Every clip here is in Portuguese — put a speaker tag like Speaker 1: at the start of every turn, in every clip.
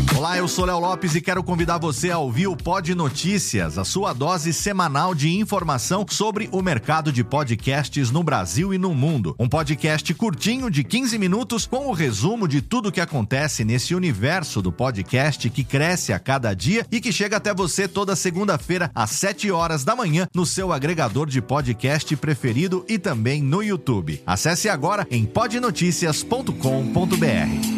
Speaker 1: Olá, eu sou Léo Lopes e quero convidar você a ouvir o Pod Notícias, a sua dose semanal de informação sobre o mercado de podcasts no Brasil e no mundo. Um podcast curtinho de 15 minutos com o resumo de tudo o que acontece nesse universo do podcast que cresce a cada dia e que chega até você toda segunda-feira às 7 horas da manhã no seu agregador de podcast preferido e também no YouTube. Acesse agora em podnoticias.com.br.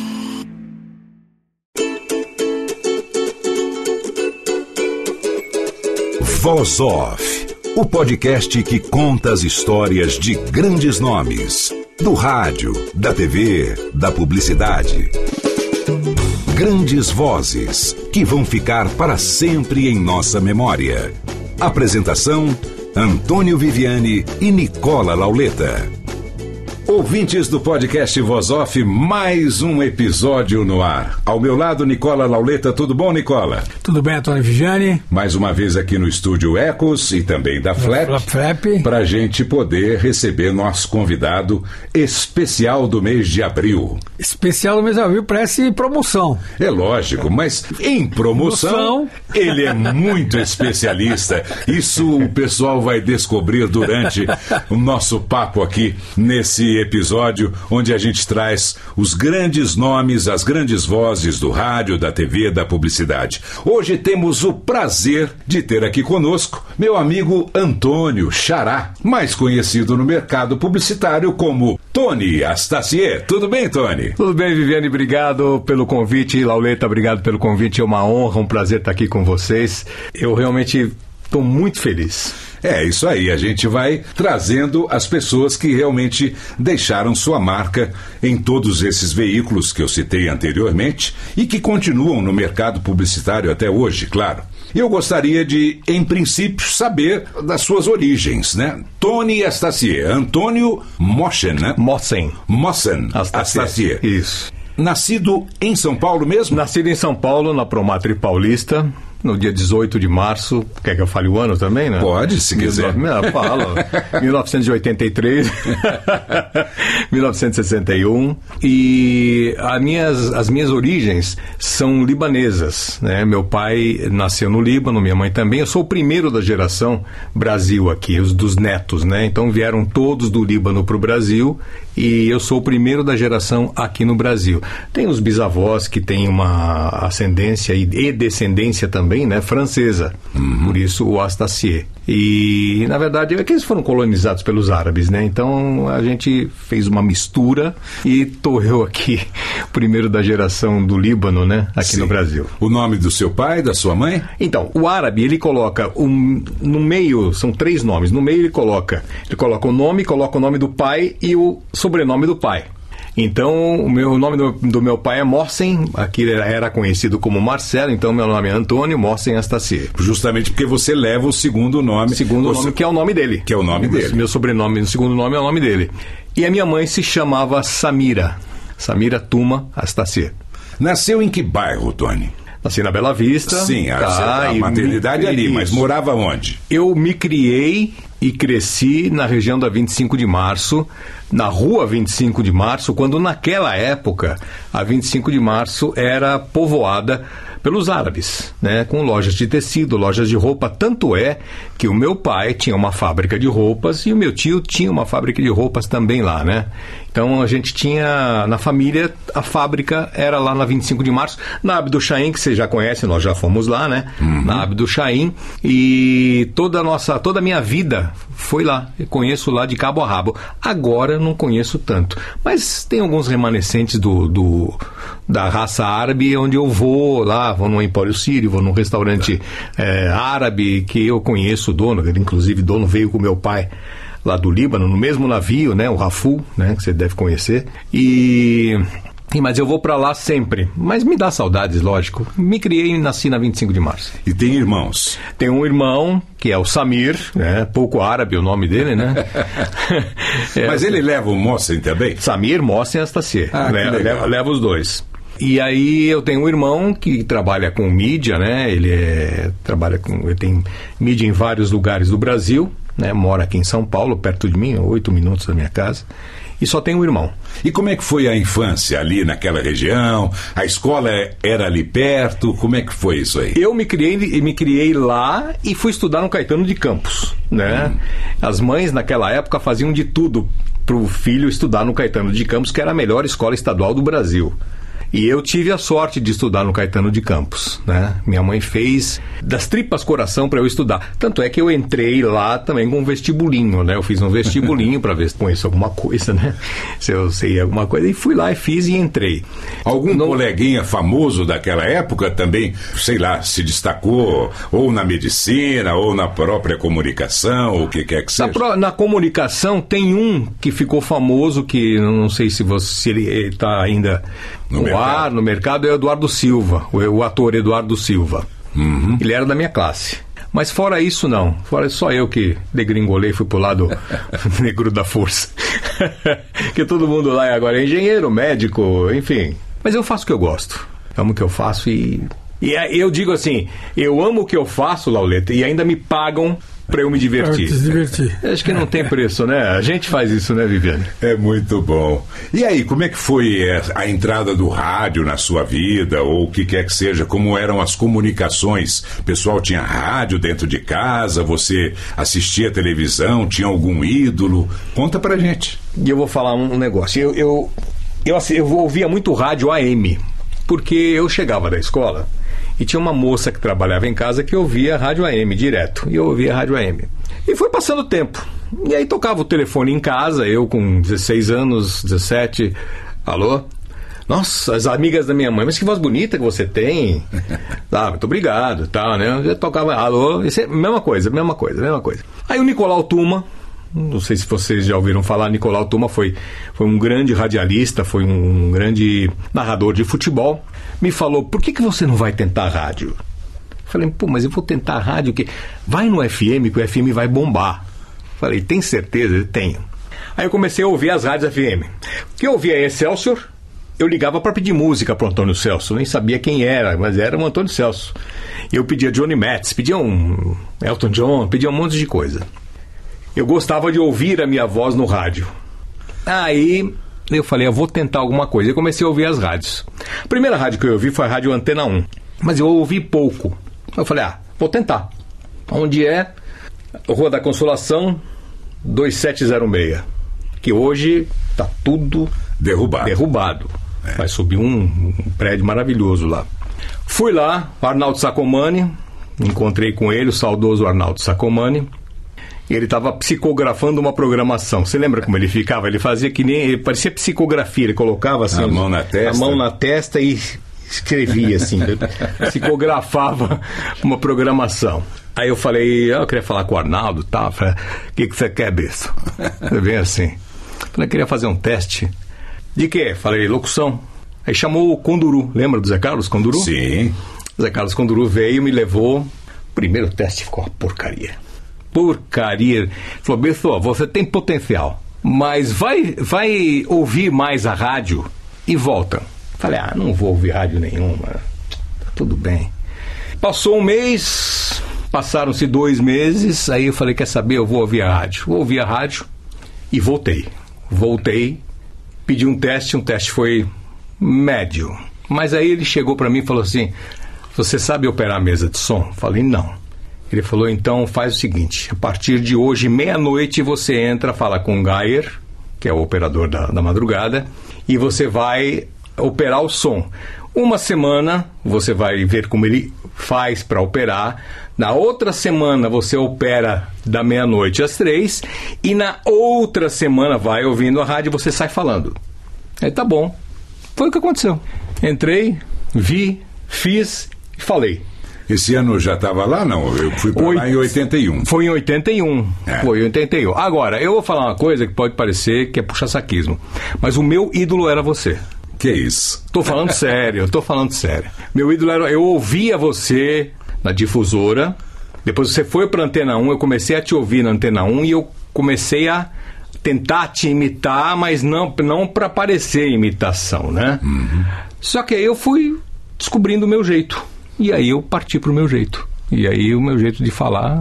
Speaker 2: Voz Off, o podcast que conta as histórias de grandes nomes, do rádio, da TV, da publicidade. Grandes vozes que vão ficar para sempre em nossa memória. Apresentação: Antônio Viviani e Nicola Lauleta. Ouvintes do podcast Voz Off, mais um episódio no ar. Ao meu lado, Nicola Lauleta. Tudo bom, Nicola?
Speaker 3: Tudo bem, Antônio Viviani.
Speaker 2: Mais uma vez aqui no estúdio Ecos e também da Flap, para a gente poder receber nosso convidado especial do mês de abril.
Speaker 3: Especial do mês de abril parece promoção.
Speaker 2: É lógico, mas em promoção ele é muito especialista. Isso o pessoal vai descobrir durante o nosso papo aqui nesse episódio, onde a gente traz os grandes nomes, as grandes vozes do rádio, da TV, da publicidade. Hoje temos o prazer de ter aqui conosco meu amigo Antônio Xará, mais conhecido no mercado publicitário como Tony Astacier. Tudo bem, Tony?
Speaker 4: Tudo bem, Viviane, obrigado pelo convite. Lauleta, obrigado pelo convite. É uma honra, um prazer estar aqui com vocês. Eu realmente estou muito feliz.
Speaker 2: É isso aí, a gente vai trazendo as pessoas que realmente deixaram sua marca em todos esses veículos que eu citei anteriormente e que continuam no mercado publicitário até hoje, claro. Eu gostaria de, em princípio, saber das suas origens, né? Tony Astacier, Antônio Mossen, né?
Speaker 4: Mossen
Speaker 2: Astacier.
Speaker 4: Isso.
Speaker 2: Nascido em São Paulo mesmo?
Speaker 4: Nascido em São Paulo, na Promatre Paulista, no dia 18 de março. Quer que eu fale o ano também, né?
Speaker 2: Pode, se quiser.
Speaker 4: Fala. 1983, 1961. E as minhas origens são libanesas, né? Meu pai nasceu no Líbano, minha mãe também. Eu sou o primeiro da geração Brasil aqui, os dos netos, né? Então vieram todos do Líbano para o Brasil e eu sou o primeiro da geração aqui no Brasil. Tem os bisavós que têm uma ascendência e descendência também, né, francesa. Por isso o Astacier. E, na verdade, é que eles foram colonizados pelos árabes, né? Então, a gente fez uma mistura e tô eu aqui, primeiro da geração do Líbano, né? Aqui no Brasil.
Speaker 2: O nome do seu pai, da sua mãe?
Speaker 4: Então, o árabe, ele coloca no meio, são 3 nomes. No meio ele coloca o nome do pai e o sobrenome do pai. Então, o nome do meu pai é Mossen, aqui era conhecido como Marcelo, então meu nome é Antônio Mossen Astacier.
Speaker 2: Justamente porque você leva o segundo nome.
Speaker 4: Nome, que é o nome dele.
Speaker 2: Que é o nome dele.
Speaker 4: Meu sobrenome, o segundo nome é o nome dele. E a minha mãe se chamava Samira Tuma Astacier.
Speaker 2: Nasceu em que bairro, Tony?
Speaker 4: Nasci na Bela Vista.
Speaker 2: Sim, a maternidade ali, mas morava onde?
Speaker 4: Eu me criei e cresci na região da 25 de Março, na rua 25 de Março, quando naquela época a 25 de Março era povoada pelos árabes, né, com lojas de tecido, lojas de roupa. Tanto é que o meu pai tinha uma fábrica de roupas e o meu tio tinha uma fábrica de roupas também lá, né? Então a gente tinha, na família, a fábrica era lá na 25 de Março, na Abdo Chaim, que você já conhece, nós já fomos lá, né? Na Abdo Chaim, e toda a minha vida foi lá, eu conheço lá de cabo a rabo. Agora não conheço tanto, mas tem alguns remanescentes da raça árabe, onde eu vou no Empório Sírio, vou num restaurante árabe, que eu conheço o dono, inclusive o dono veio com meu pai lá do Líbano, no mesmo navio, né, o Raful, né, que você deve conhecer, mas eu vou pra lá sempre. Mas me dá saudades, lógico. Me criei e nasci na 25 de Março.
Speaker 2: E tem irmãos?
Speaker 4: Tem um irmão, que é o Samir, né? Pouco árabe o nome dele, né?
Speaker 2: Mas ele leva o Mossen também?
Speaker 4: Samir, Mossen e Astacier. Leva os dois. E aí eu tenho um irmão que trabalha com mídia, né? Ele tem mídia em vários lugares do Brasil, né? Mora aqui em São Paulo, perto de mim, 8 minutos da minha casa. e só tenho um irmão.
Speaker 2: E como é que foi a infância ali naquela região? A escola era ali perto? Como é que foi isso aí?
Speaker 4: Eu me criei lá e fui estudar no Caetano de Campos, né? As mães naquela época faziam de tudo para o filho estudar no Caetano de Campos, que era a melhor escola estadual do Brasil. E eu tive a sorte de estudar no Caetano de Campos, né? Minha mãe fez das tripas coração para eu estudar. Tanto é que eu entrei lá também com um vestibulinho, né? Eu fiz um vestibulinho para ver se conheço alguma coisa, né? Se eu sei alguma coisa. E fui lá e fiz e entrei.
Speaker 2: Algum coleguinha famoso daquela época também, sei lá, se destacou ou na medicina ou na própria comunicação, ou o que quer que seja?
Speaker 4: Na comunicação tem um que ficou famoso, que não sei se ele está ainda no mercado, é o Eduardo Silva, o ator Eduardo Silva. Ele era da minha classe. Mas fora isso, não. Fora só eu que degringolei e fui pro lado negro da força. Que todo mundo lá agora é engenheiro, médico, enfim. Mas eu faço o que eu gosto. Amo o que eu faço e eu digo assim, eu amo o que eu faço, Lauleta, e ainda me pagam para eu me divertir.
Speaker 3: Pra se divertir.
Speaker 4: Acho que não tem preço, né? A gente faz isso, né, Viviane?
Speaker 2: É muito bom. E aí, como é que foi a entrada do rádio na sua vida, ou o que quer que seja? Como eram as comunicações? O pessoal tinha rádio dentro de casa? Você assistia televisão? Tinha algum ídolo? Conta pra gente.
Speaker 4: E eu vou falar um negócio. Eu ouvia muito rádio AM, porque eu chegava da escola e tinha uma moça que trabalhava em casa que ouvia rádio AM direto. E eu ouvia rádio AM. E foi passando o tempo. E aí tocava o telefone em casa, eu com 16 anos, 17. Alô? Nossa, as amigas da minha mãe, mas que voz bonita que você tem. Muito obrigado, tal, né? Eu tocava, alô, isso é mesma coisa. Aí o Nicolau Tuma, não sei se vocês já ouviram falar, Nicolau Tuma foi um grande radialista, foi um grande narrador de futebol. Me falou, por que você não vai tentar rádio? Falei, mas eu vou tentar rádio, que vai no FM, que o FM vai bombar. Falei, tem certeza? Tenho. Aí eu comecei a ouvir as rádios FM. Que eu ouvia Excelsior, eu ligava para pedir música para o Antônio Celso, nem sabia quem era, mas era o Antônio Celso. Eu pedia Johnny Metz, pedia um Elton John, pedia um monte de coisa. Eu gostava de ouvir a minha voz no rádio. Aí eu falei, eu vou tentar alguma coisa. Eu comecei a ouvir as rádios. A primeira rádio que eu ouvi foi a Rádio Antena 1. Mas eu ouvi pouco. Eu falei, vou tentar. Onde é? Rua da Consolação, 2706. Que hoje está tudo derrubado. Vai subir um prédio maravilhoso lá. Fui lá, Arnaldo Sacomani. Encontrei com ele, o saudoso Arnaldo Sacomani. Ele estava psicografando uma programação. Você lembra como ele ficava? Ele fazia que nem... Ele parecia psicografia. Ele colocava assim... A mão na testa e escrevia assim. Psicografava uma programação. Aí eu falei... Eu queria falar com o Arnaldo e tal. Falei, o que você quer, Besso? Ele veio assim. Falei, eu queria fazer um teste. De quê? Falei, locução. Aí chamou o Conduru. Lembra do Zé Carlos Conduru?
Speaker 2: Sim.
Speaker 4: Zé Carlos Conduru veio, me levou. O primeiro teste ficou uma porcaria. Falou, Besso, você tem potencial, mas vai ouvir mais a rádio e volta. Falei, não vou ouvir rádio nenhuma. Tudo bem. Passou um mês, passaram-se 2 meses, aí eu falei, quer saber, eu vou ouvir a rádio. Vou ouvir a rádio e voltei, pedi um teste foi médio. Mas aí ele chegou para mim e falou assim, você sabe operar a mesa de som? Falei, não. Ele falou, então faz o seguinte, a partir de hoje, meia-noite, você entra, fala com o Gayer, que é o operador da madrugada, e você vai operar o som. Uma semana, você vai ver como ele faz para operar. Na outra semana, você opera da meia-noite às 3, e na outra semana, vai ouvindo a rádio e você sai falando. Aí tá bom. Foi o que aconteceu. Entrei, vi, fiz e falei.
Speaker 2: Esse ano já estava lá, não? Eu fui para lá em 81.
Speaker 4: Foi em 81. Foi em 81. Agora, eu vou falar uma coisa que pode parecer que é puxa-saquismo, mas o meu ídolo era você.
Speaker 2: Que isso?
Speaker 4: Tô falando sério. Meu ídolo era... Eu ouvia você na difusora, depois você foi para Antena 1, eu comecei a te ouvir na Antena 1 e eu comecei a tentar te imitar, mas não para parecer imitação, né? Só que aí eu fui descobrindo o meu jeito. E aí eu parti pro meu jeito. E aí o meu jeito de falar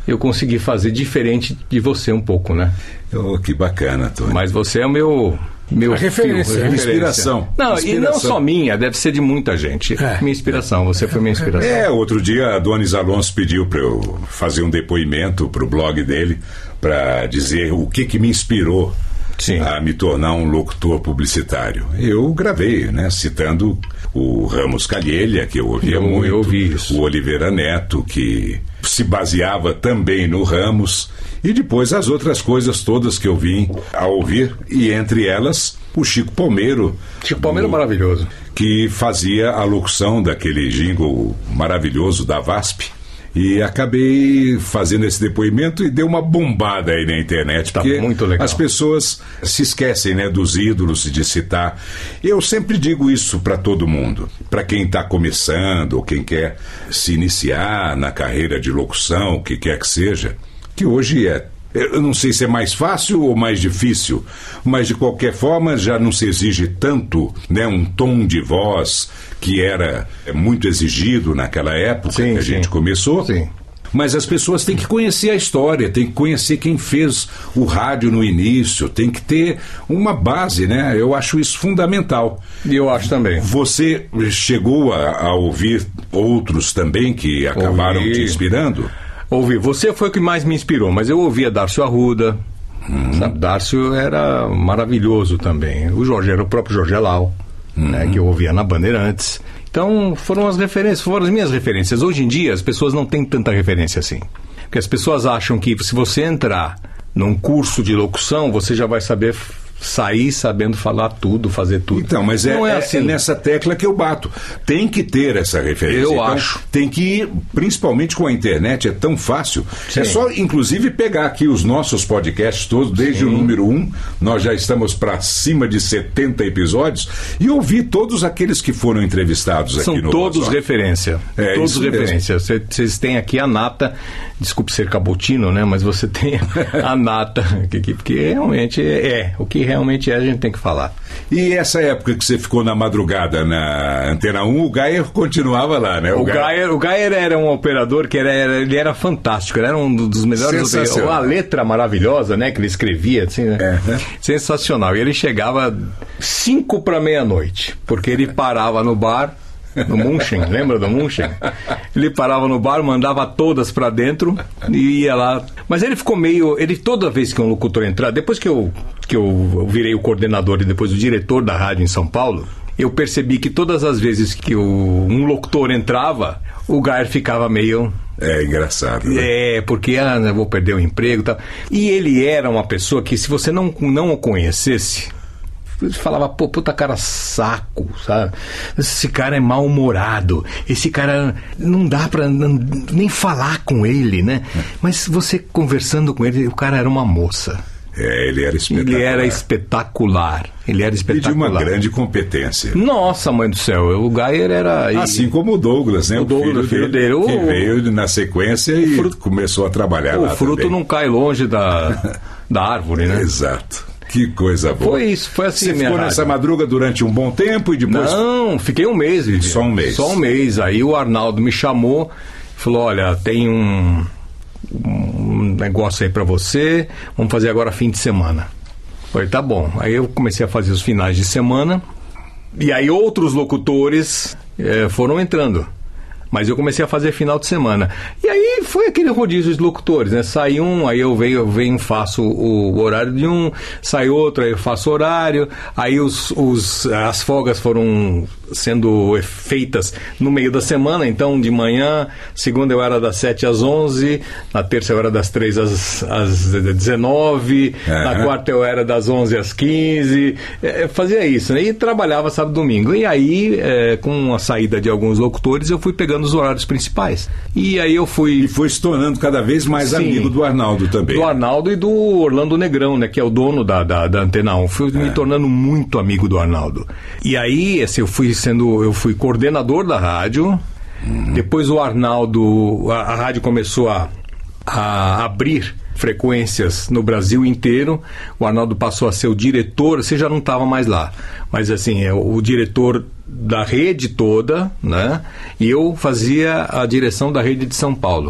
Speaker 4: eu consegui fazer diferente de você um pouco, né?
Speaker 2: Oh, que bacana, Tony.
Speaker 4: Mas você é o meu
Speaker 3: referência.
Speaker 2: Inspiração.
Speaker 4: Não,
Speaker 2: Inspiração.
Speaker 4: e não só minha, deve ser de muita gente. Minha inspiração, você foi minha inspiração.
Speaker 2: Outro dia a Donis Alonso pediu para eu fazer um depoimento para o blog dele, para dizer o que me inspirou a me tornar um locutor publicitário. Eu gravei, né, citando o Ramos Calheilia, que eu ouvia muito,
Speaker 4: eu ouvi isso.
Speaker 2: O Oliveira Neto, que se baseava também no Ramos, e depois as outras coisas todas que eu vim a ouvir, e entre elas o Chico Palmeiro.
Speaker 4: Chico Palmeiro maravilhoso.
Speaker 2: Que fazia a locução daquele jingle maravilhoso da VASP. E acabei fazendo esse depoimento e deu uma bombada aí na internet, porque
Speaker 4: muito legal.
Speaker 2: As pessoas se esquecem, né, dos ídolos, de citar. Eu sempre digo isso para todo mundo, para quem está começando ou quem quer se iniciar na carreira de locução, o que quer que seja, que hoje eu não sei se é mais fácil ou mais difícil, mas de qualquer forma já não se exige tanto, né, um tom de voz que era muito exigido naquela época que a gente começou.
Speaker 4: Sim.
Speaker 2: Mas as pessoas têm que conhecer a história, têm que conhecer quem fez o rádio no início, tem que ter uma base, né? Eu acho isso fundamental.
Speaker 4: E eu acho também.
Speaker 2: Você chegou a ouvir outros também que acabaram te inspirando?
Speaker 4: Ouvi. Você foi o que mais me inspirou, mas eu ouvia Dárcio Arruda. Sabe, Dárcio era maravilhoso também. Era o próprio Jorge Elau, né, que eu ouvia na Bandeirantes. Então foram as minhas referências. Hoje em dia as pessoas não têm tanta referência assim. Porque as pessoas acham que se você entrar num curso de locução, você já vai saber sair sabendo falar tudo, fazer tudo.
Speaker 2: Então, mas
Speaker 4: não é assim.
Speaker 2: É nessa tecla que eu bato. Tem que ter essa referência.
Speaker 4: Eu acho.
Speaker 2: Tem que ir, principalmente com a internet, é tão fácil.
Speaker 4: Sim.
Speaker 2: É só, inclusive, pegar aqui os nossos podcasts todos, desde o número 1, nós já estamos para cima de 70 episódios, e ouvir todos aqueles que foram entrevistados aqui no
Speaker 4: São todos referência. Todos referência. Vocês têm aqui a nata, desculpe ser cabotino, né, mas você tem a nata, que realmente o que realmente a gente tem que falar.
Speaker 2: E essa época que você ficou na madrugada na Antena 1, o Gayer continuava lá, né?
Speaker 4: O Gayer era um operador que ele era fantástico, ele era um dos melhores operadores. A letra maravilhosa, né, que ele escrevia, assim, né? Sensacional. E ele chegava 5 para meia-noite, porque ele parava no bar, no Munchen, lembra do Munchen? Ele parava no bar, mandava todas pra dentro e ia lá. Mas ele ficou toda vez que um locutor entrar, depois que eu virei o coordenador e depois o diretor da rádio em São Paulo, eu percebi que todas as vezes que um locutor entrava, o Gayer ficava meio...
Speaker 2: É engraçado, né?
Speaker 4: Porque eu vou perder o emprego e tal. E ele era uma pessoa que, se você não o conhecesse, falava, puta cara saco, sabe? Esse cara é mal-humorado, esse cara não dá pra nem falar com ele, né? Mas você conversando com ele, o cara era uma moça.
Speaker 2: Ele era espetacular.
Speaker 4: Ele era espetacular.
Speaker 2: E de uma grande competência.
Speaker 4: Nossa, mãe do céu, o Gayer era...
Speaker 2: Assim como o Douglas, né?
Speaker 4: O Douglas, filho dele.
Speaker 2: Que veio na sequência e começou a trabalhar lá.
Speaker 4: O fruto também não cai longe da árvore, né?
Speaker 2: Exato. Que coisa boa.
Speaker 4: Foi isso, foi assim.
Speaker 2: Você ficou nessa madruga durante um bom tempo e depois...
Speaker 4: Não, fiquei um mês.
Speaker 2: Só um mês.
Speaker 4: Só um mês. Aí o Arnaldo me chamou, falou, olha, tem um negócio aí pra você, vamos fazer agora fim de semana. Falei, tá bom. Aí eu comecei a fazer os finais de semana, e aí outros locutores foram entrando. Mas eu comecei a fazer final de semana. E aí foi aquele rodízio de locutores, né? Sai um, aí eu venho faço o horário de um, sai outro, aí eu faço horário. Aí as folgas foram sendo feitas no meio da semana. Então, de manhã, segunda eu era das 7 às 11, na terça eu era das 3 às 19, na quarta eu era das 11 às 15. Fazia isso, né? E trabalhava sábado e domingo. E aí, com a saída de alguns locutores, eu fui pegando os horários principais. E aí eu fui...
Speaker 2: E foi se tornando cada vez mais amigo do Arnaldo também.
Speaker 4: Do Arnaldo e do Orlando Negrão, né? Que é o dono da Antena 1. Fui me tornando muito amigo do Arnaldo. E aí, assim, eu fui coordenador da rádio. Depois o Arnaldo... A rádio começou a abrir frequências no Brasil inteiro. O Arnaldo passou a ser o diretor. Você já não estava mais lá, mas assim, o diretor da rede toda, né? E eu fazia a direção da rede de São Paulo.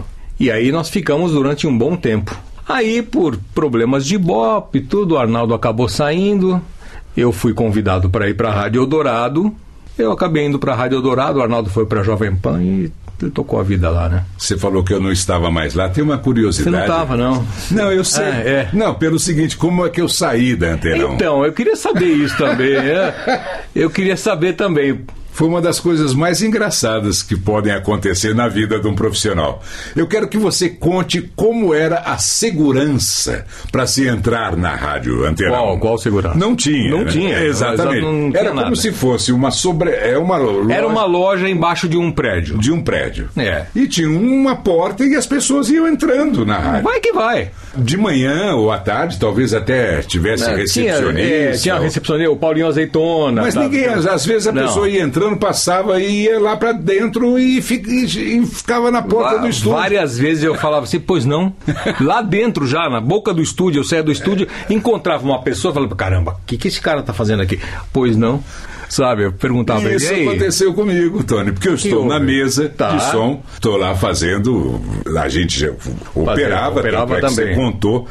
Speaker 4: E aí nós ficamos durante um bom tempo. Aí, por problemas de Ibope e tudo, o Arnaldo acabou saindo. Eu fui convidado para ir para a Rádio Eldorado. Eu acabei indo para a Rádio Eldorado, o Arnaldo foi para a Jovem Pan e ele tocou a vida lá, né?
Speaker 5: Você falou que eu não estava mais lá. Tem uma curiosidade.
Speaker 4: Você não estava, não?
Speaker 5: Não, eu sei. Não, pelo seguinte, como é que eu saí da Antena 1?
Speaker 4: Então, eu queria saber isso também. Eu queria saber também.
Speaker 5: Foi uma das coisas mais engraçadas que podem acontecer na vida de um profissional. Eu quero que você conte como era a segurança para se entrar na rádio Antena 1.
Speaker 4: Qual segurança?
Speaker 5: Não tinha.
Speaker 4: Não
Speaker 5: né?
Speaker 4: tinha.
Speaker 5: Exatamente.
Speaker 4: Não tinha
Speaker 5: era como
Speaker 4: nada.
Speaker 5: se fosse uma loja...
Speaker 4: Era uma loja embaixo de um prédio.
Speaker 5: De um prédio.
Speaker 4: É.
Speaker 5: E tinha uma porta e as pessoas iam entrando na rádio.
Speaker 4: Vai que vai.
Speaker 5: De manhã ou à tarde, talvez até tivesse recepcionista.
Speaker 4: Tinha recepcionista, o Paulinho Azeitona.
Speaker 5: Mas ninguém, às vezes a pessoa ia entrando, passava e ia lá pra dentro e ficava na porta do estúdio.
Speaker 4: Várias vezes eu falava assim, pois não. Lá dentro já, na boca do estúdio, eu saía do estúdio, encontrava uma pessoa e falava, caramba, o que esse cara tá fazendo aqui? Pois não. Sabe, eu perguntava
Speaker 5: Isso
Speaker 4: ele.
Speaker 5: aconteceu comigo, Tony, porque eu estou na mesa de som, estou lá fazendo, a gente já operava também. Você contou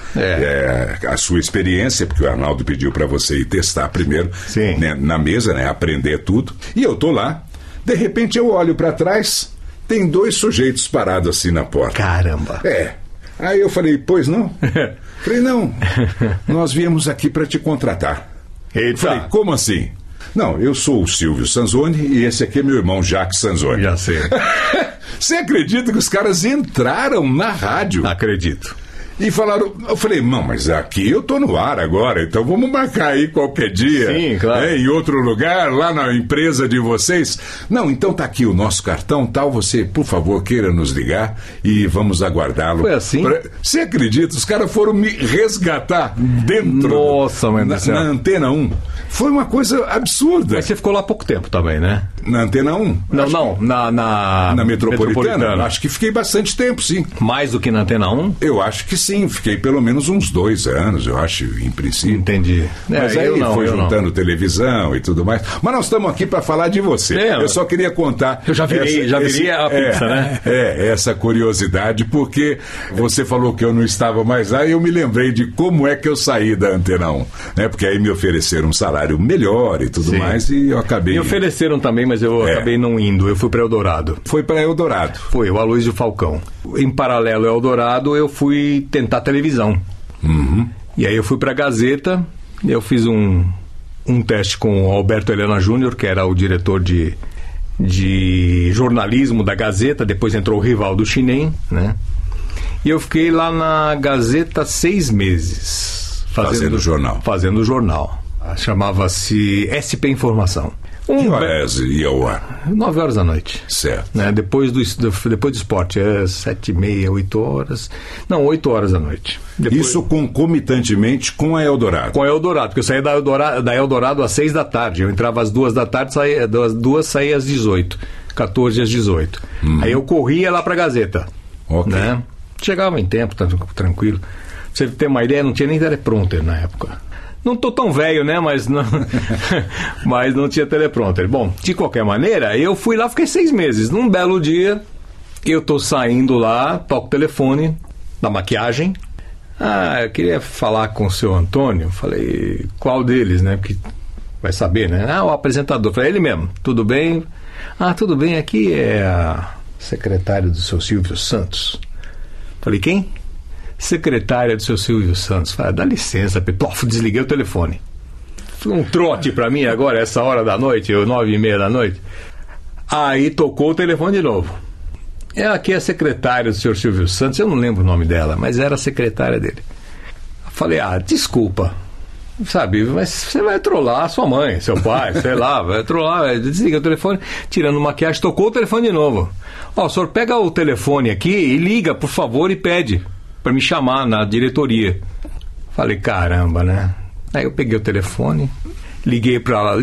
Speaker 5: a sua experiência, porque o Arnaldo pediu para você ir testar primeiro, né, na mesa, né, aprender tudo, e eu estou lá, de repente eu olho para trás, tem 2 sujeitos parados assim na porta.
Speaker 4: Caramba.
Speaker 5: Aí eu falei, pois não? Falei, não, nós viemos aqui para te contratar.
Speaker 4: Eita.
Speaker 5: Falei, como assim? Não, eu sou o Silvio Sanzoni e esse aqui é meu irmão Jacques Sanzoni.
Speaker 4: Já sei.
Speaker 5: Você acredita que os caras entraram na rádio?
Speaker 4: Acredito.
Speaker 5: E falaram, eu falei, não, mas aqui eu tô no ar agora, então vamos marcar aí qualquer dia.
Speaker 4: Sim, claro.
Speaker 5: Em outro lugar, lá na empresa de vocês. Não, então tá aqui o nosso cartão, tal, você, por favor, queira nos ligar e vamos aguardá-lo.
Speaker 4: Foi assim?
Speaker 5: Você acredita? Os caras foram me resgatar dentro.
Speaker 4: Nossa, mãe do céu.
Speaker 5: Na Antena 1. Foi uma coisa absurda.
Speaker 4: Mas você ficou lá há pouco tempo também, né?
Speaker 5: Na Antena 1? Na Metropolitana. Acho que fiquei bastante tempo, sim.
Speaker 4: Mais do que na Antena 1?
Speaker 5: Eu acho que sim, fiquei pelo menos uns 2 anos, eu acho, em princípio.
Speaker 4: Entendi.
Speaker 5: Mas aí foi juntando televisão e tudo mais. Mas nós estamos aqui para falar de você. Eu só queria contar...
Speaker 4: Eu já virei a pizza, né?
Speaker 5: Essa curiosidade, porque você falou que eu não estava mais lá e eu me lembrei de como é que eu saí da Antena 1, né? Porque aí me ofereceram um salário melhor e tudo mais e eu acabei...
Speaker 4: Me ofereceram também, mas eu acabei não indo, eu fui para Eldorado.
Speaker 5: Foi para Eldorado?
Speaker 4: Foi, o Aloysio Falcão. Em paralelo ao Eldorado, eu fui tentar televisão.
Speaker 5: Uhum.
Speaker 4: E aí eu fui para a Gazeta, eu fiz um teste com o Alberto Helena Júnior, que era o diretor de jornalismo da Gazeta, depois entrou o Rivaldo Chinem, né? E eu fiquei lá na Gazeta 6 meses.
Speaker 5: Fazendo jornal.
Speaker 4: Fazendo jornal. Chamava-se SP Informação.
Speaker 5: Que horas ia ao ar?
Speaker 4: 9 horas da noite.
Speaker 5: Certo.
Speaker 4: Né? Depois do esporte, 7h30, 8 horas. Não, 8 horas da noite.
Speaker 5: Isso concomitantemente com a Eldorado?
Speaker 4: Com a Eldorado, porque eu saía da Eldorado às 6 da tarde. Eu entrava às 2 da tarde, das 2 saía às 18. 14 às 18. Aí eu corria lá pra Gazeta.
Speaker 5: Ok.
Speaker 4: Né? Chegava em tempo, tranquilo. Pra você ter uma ideia, não tinha nem teleprompter na época. Não tô tão velho, né? Mas não tinha teleprompter. Bom, de qualquer maneira, eu fui lá, fiquei 6 meses. Num belo dia, eu tô saindo lá, toco o telefone da maquiagem. Eu queria falar com o seu Antônio. Falei, qual deles, né? Porque vai saber, né? O apresentador. Falei, ele mesmo. Tudo bem? Tudo bem. Aqui é a secretária do seu Silvio Santos. Falei, quem? Secretária do seu Silvio Santos. Falei, dá licença, desliguei o telefone. Foi um trote pra mim agora, essa hora da noite, 9h30 da noite. Aí tocou o telefone de novo. Aqui é a secretária do senhor Silvio Santos, eu não lembro o nome dela, mas era a secretária dele. Falei, desculpa, sabe, mas você vai trollar a sua mãe, seu pai, sei lá, vai trollar, desliga o telefone, tirando maquiagem, tocou o telefone de novo. O senhor pega o telefone aqui e liga, por favor, e pede para me chamar na diretoria. Falei, caramba, né? Aí eu peguei o telefone, liguei para lá,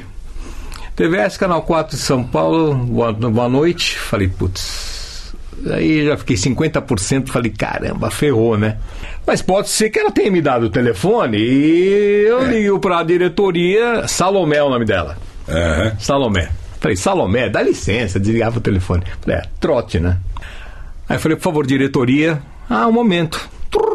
Speaker 4: TVS, Canal 4 de São Paulo, boa noite. Falei, putz, aí já fiquei 50%, falei, caramba, ferrou, né? Mas pode ser que ela tenha me dado o telefone e eu ligo para a diretoria, Salomé é o nome dela. Salomé. Falei, Salomé, dá licença, desligava o telefone. Falei, trote, né? Aí eu falei, por favor, diretoria. Um momento.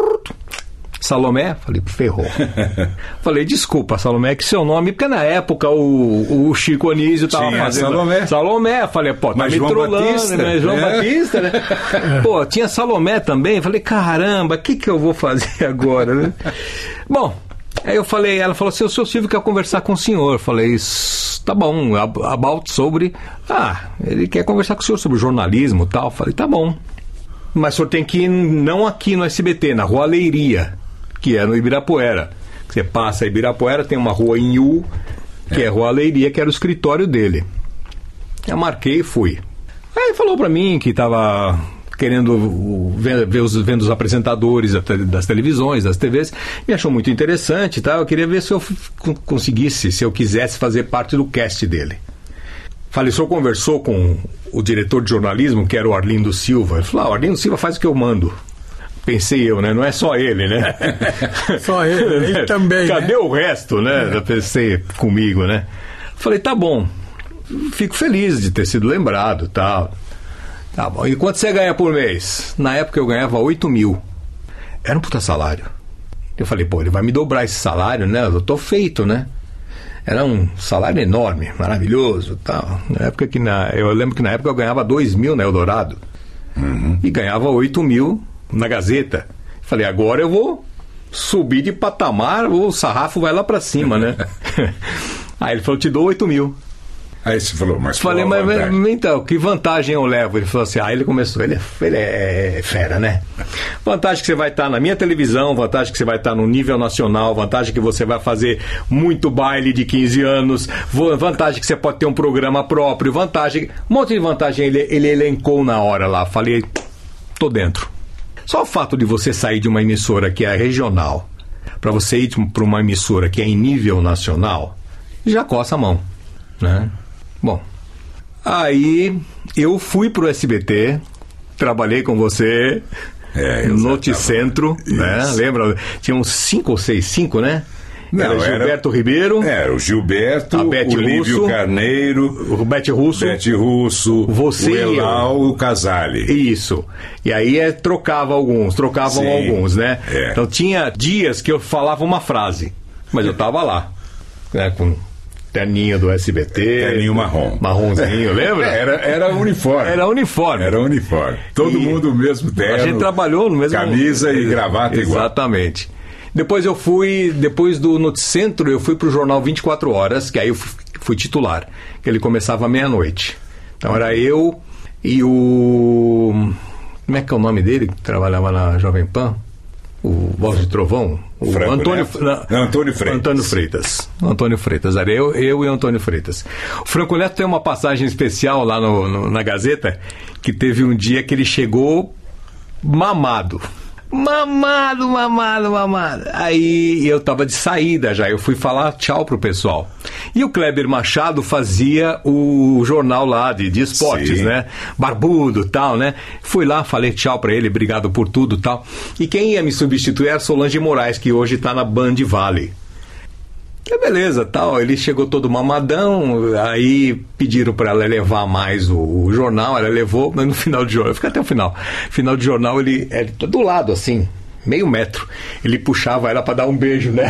Speaker 4: Salomé? Falei, ferrou. Falei, desculpa, Salomé, que seu nome... Porque na época o Chico Anísio tava fazendo... Salomé. Falei, pô, tá me trolando, né? João Batista, né? Pô, tinha Salomé também. Falei, caramba, o que eu vou fazer agora, né? Bom, aí eu falei, ela falou assim, o seu Silvio quer conversar com o senhor. Eu falei, tá bom, about sobre... ele quer conversar com o senhor sobre jornalismo e tal. Eu falei, tá bom. Mas o senhor tem que ir, não aqui no SBT, na Rua Leiria, que é no Ibirapuera. Você passa a Ibirapuera, tem uma rua em U, que é a Rua Leiria, que era o escritório dele. Eu marquei e fui. Aí falou pra mim que tava querendo vendo os apresentadores das televisões, das TVs, me achou muito interessante, tá? Eu queria ver se eu conseguisse, se eu quisesse fazer parte do cast dele. Falei, o senhor conversou com o diretor de jornalismo, que era o Arlindo Silva? Ele falou, o Arlindo Silva faz o que eu mando. Pensei eu, né? Não é só ele, né?
Speaker 3: Só ele também.
Speaker 4: Cadê o resto, né? Eu pensei comigo, né? Falei, tá bom. Fico feliz de ter sido lembrado e tal. Tá bom. E quanto você ganha por mês? Na época eu ganhava 8 mil. Era um puta salário. Eu falei, pô, ele vai me dobrar esse salário, né? Eu tô feito, né? Era um salário enorme, maravilhoso e tal. Na época eu lembro que na época eu ganhava 2 mil na Eldorado. E ganhava 8 mil na Gazeta. Falei, agora eu vou subir de patamar, o sarrafo vai lá pra cima, né? Aí ele falou, te dou 8 mil.
Speaker 5: Aí você falou, mas
Speaker 4: falei, mas então, que vantagem eu levo? Ele falou assim, ele começou, ele é fera, né? Vantagem que você vai estar na minha televisão, vantagem que você vai estar no nível nacional, vantagem que você vai fazer muito baile de 15 anos, vantagem que você pode ter um programa próprio, vantagem, um monte de vantagem ele elencou na hora lá. Falei, tô dentro. Só o fato de você sair de uma emissora que é regional para você ir para uma emissora que é em nível nacional, já coça a mão, né? Bom, aí eu fui pro SBT, trabalhei com você no Noticentro, né? Lembra? Tinha uns 5 ou 6, né? Não, era Gilberto Ribeiro.
Speaker 5: Era o Gilberto, o Lívio Carneiro,
Speaker 4: o Bete Russo,
Speaker 5: você, o Elal, o Casale.
Speaker 4: Isso. E aí trocavam alguns, né? Então tinha dias que eu falava uma frase, mas eu tava lá, né? Com terninho do SBT.
Speaker 5: Terninho marrom.
Speaker 4: Marronzinho, lembra?
Speaker 5: Era uniforme.
Speaker 4: Era uniforme.
Speaker 5: Todo mundo mesmo terno.
Speaker 4: A gente trabalhou no mesmo...
Speaker 5: Camisa e gravata igual.
Speaker 4: Exatamente. Depois do Noticentro, eu fui pro jornal 24 Horas, que aí eu fui titular, que ele começava meia-noite. Então era eu e o... Como é que é o nome dele, que trabalhava na Jovem Pan? O Voz de Trovão? O Antônio Freitas. Antônio Freitas. Era eu e o Antônio Freitas. O Franco Neto tem uma passagem especial lá na Gazeta, que teve um dia que ele chegou mamado. Aí eu tava de saída já, eu fui falar tchau pro pessoal. E o Kleber Machado fazia o jornal lá de esportes, né? Barbudo e tal, né? Fui lá, falei tchau pra ele, obrigado por tudo e tal. E quem ia me substituir era Solange Moraes, que hoje tá na Band Vale. E beleza, tal, ele chegou todo mamadão, aí pediram para ela levar mais o jornal, ela levou, mas no final do jornal, fica até o final de jornal, ele tá do lado assim, meio metro, ele puxava ela para dar um beijo, né?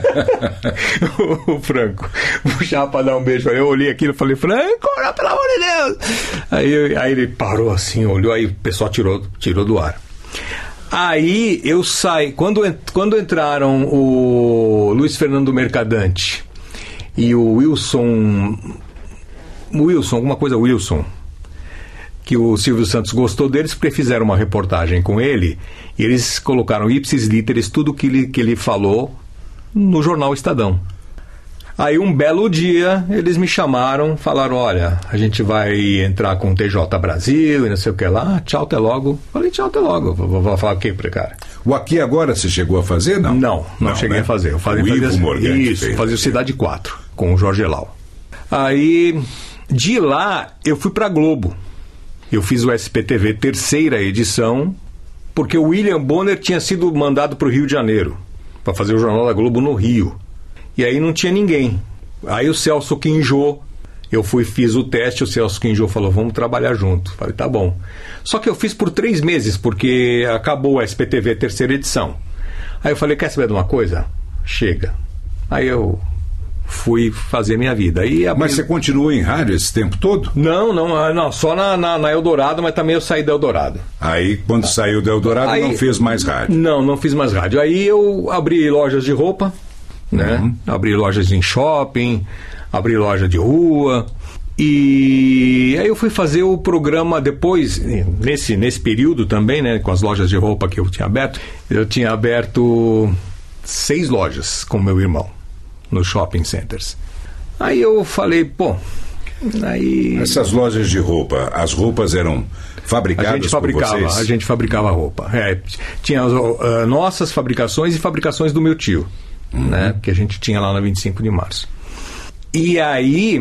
Speaker 4: o Franco puxava para dar um beijo, eu olhei aquilo e falei, Franco, pelo amor de Deus! Aí ele parou assim, olhou, aí o pessoal tirou do ar. Aí eu saí, quando entraram o Luiz Fernando Mercadante e o Wilson, alguma coisa Wilson, que o Silvio Santos gostou deles, porque fizeram uma reportagem com ele, e eles colocaram ipsis literis tudo que ele falou no jornal Estadão. Aí um belo dia eles me chamaram, falaram, olha, a gente vai entrar com o TJ Brasil e não sei o que lá, tchau, até logo. Falei, tchau, até logo. Vou falar o que pra cara?
Speaker 5: O Aqui Agora você chegou a fazer, não?
Speaker 4: Não cheguei a fazer. Eu fazia,
Speaker 5: Ivo Morgante
Speaker 4: isso, fazia o Cidade 4, com o Jorge Elau. Aí, de lá, eu fui pra Globo. Eu fiz o SPTV terceira edição, porque o William Bonner tinha sido mandado pro Rio de Janeiro, para fazer o Jornal da Globo no Rio. E aí não tinha ninguém. Aí o Celso Quinjô Eu fiz o teste, o Celso Quinjô falou, vamos trabalhar junto. Falei, tá bom. Só que eu fiz por 3 meses, porque acabou a SPTV terceira edição. Aí eu falei, quer saber de uma coisa? Chega. Aí eu fui fazer minha vida.
Speaker 5: Mas você continuou em rádio esse tempo todo?
Speaker 4: Não, só na Eldorado, mas também eu saí da Eldorado.
Speaker 5: Aí, quando saiu da Eldorado, não fez mais rádio?
Speaker 4: Não fiz mais rádio. Aí eu abri lojas de roupa, né? Abri lojas em shopping, abri loja de rua. E aí eu fui fazer o programa depois, nesse período também, né? Com as lojas de roupa que eu tinha aberto 6 lojas com meu irmão nos shopping centers. Aí eu falei, essas lojas de roupa, as roupas eram fabricadas por vocês? A gente fabricava roupa. Tinha nossas fabricações e fabricações do meu tio, né? Que a gente tinha lá na 25 de março. E aí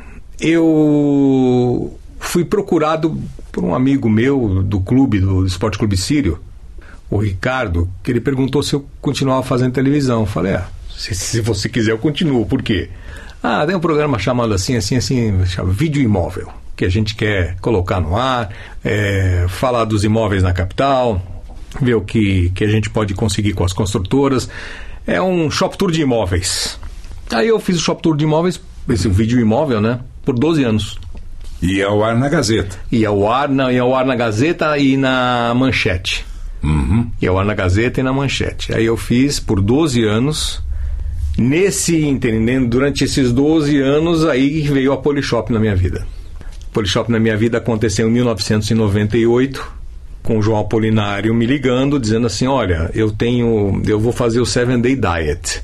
Speaker 4: eu fui procurado por um amigo meu do clube, do Esporte Clube Sírio, o Ricardo, que ele perguntou se eu continuava fazendo televisão. Eu falei, se você quiser eu continuo. Por quê? Tem um programa chamado assim, chama Vídeo Imóvel, que a gente quer colocar no ar, falar dos imóveis na capital, ver o que a gente pode conseguir com as construtoras. É um shop tour de imóveis. Aí eu fiz o shop tour de imóveis, esse Vídeo Imóvel, né, por 12 anos.
Speaker 5: E ao ar na Gazeta.
Speaker 4: E ao ar na Gazeta e na Manchete. E ao ar na Gazeta e na Manchete. Aí eu fiz por 12 anos. Durante esses 12 anos, aí veio a Polishop na minha vida. Polishop na minha vida aconteceu em 1998, com o João Apolinário me ligando, dizendo assim, olha, eu vou fazer o 7-Day Diet.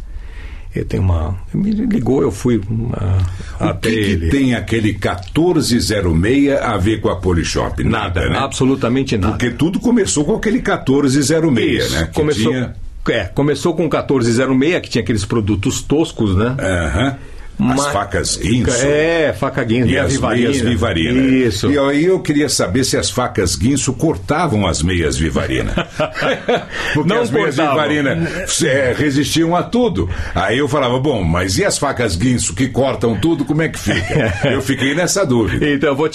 Speaker 4: Me ligou, eu fui até ele.
Speaker 5: O que tem aquele 1406 a ver com a Polishop? Nada, né?
Speaker 4: Absolutamente nada.
Speaker 5: Porque tudo começou com aquele 1406,
Speaker 4: isso,
Speaker 5: né?
Speaker 4: Começou com o 1406, que tinha aqueles produtos toscos, né?
Speaker 5: As facas Guinso.
Speaker 4: Faca Guinso.
Speaker 5: E as meias Vivarina.
Speaker 4: Isso.
Speaker 5: E aí eu queria saber se as facas Guinso cortavam as meias Vivarina. Porque
Speaker 4: não
Speaker 5: as meias Vivarina resistiam a tudo. Aí eu falava, mas e as facas Guinso que cortam tudo, como é que fica? Eu fiquei nessa dúvida.
Speaker 4: Então, vou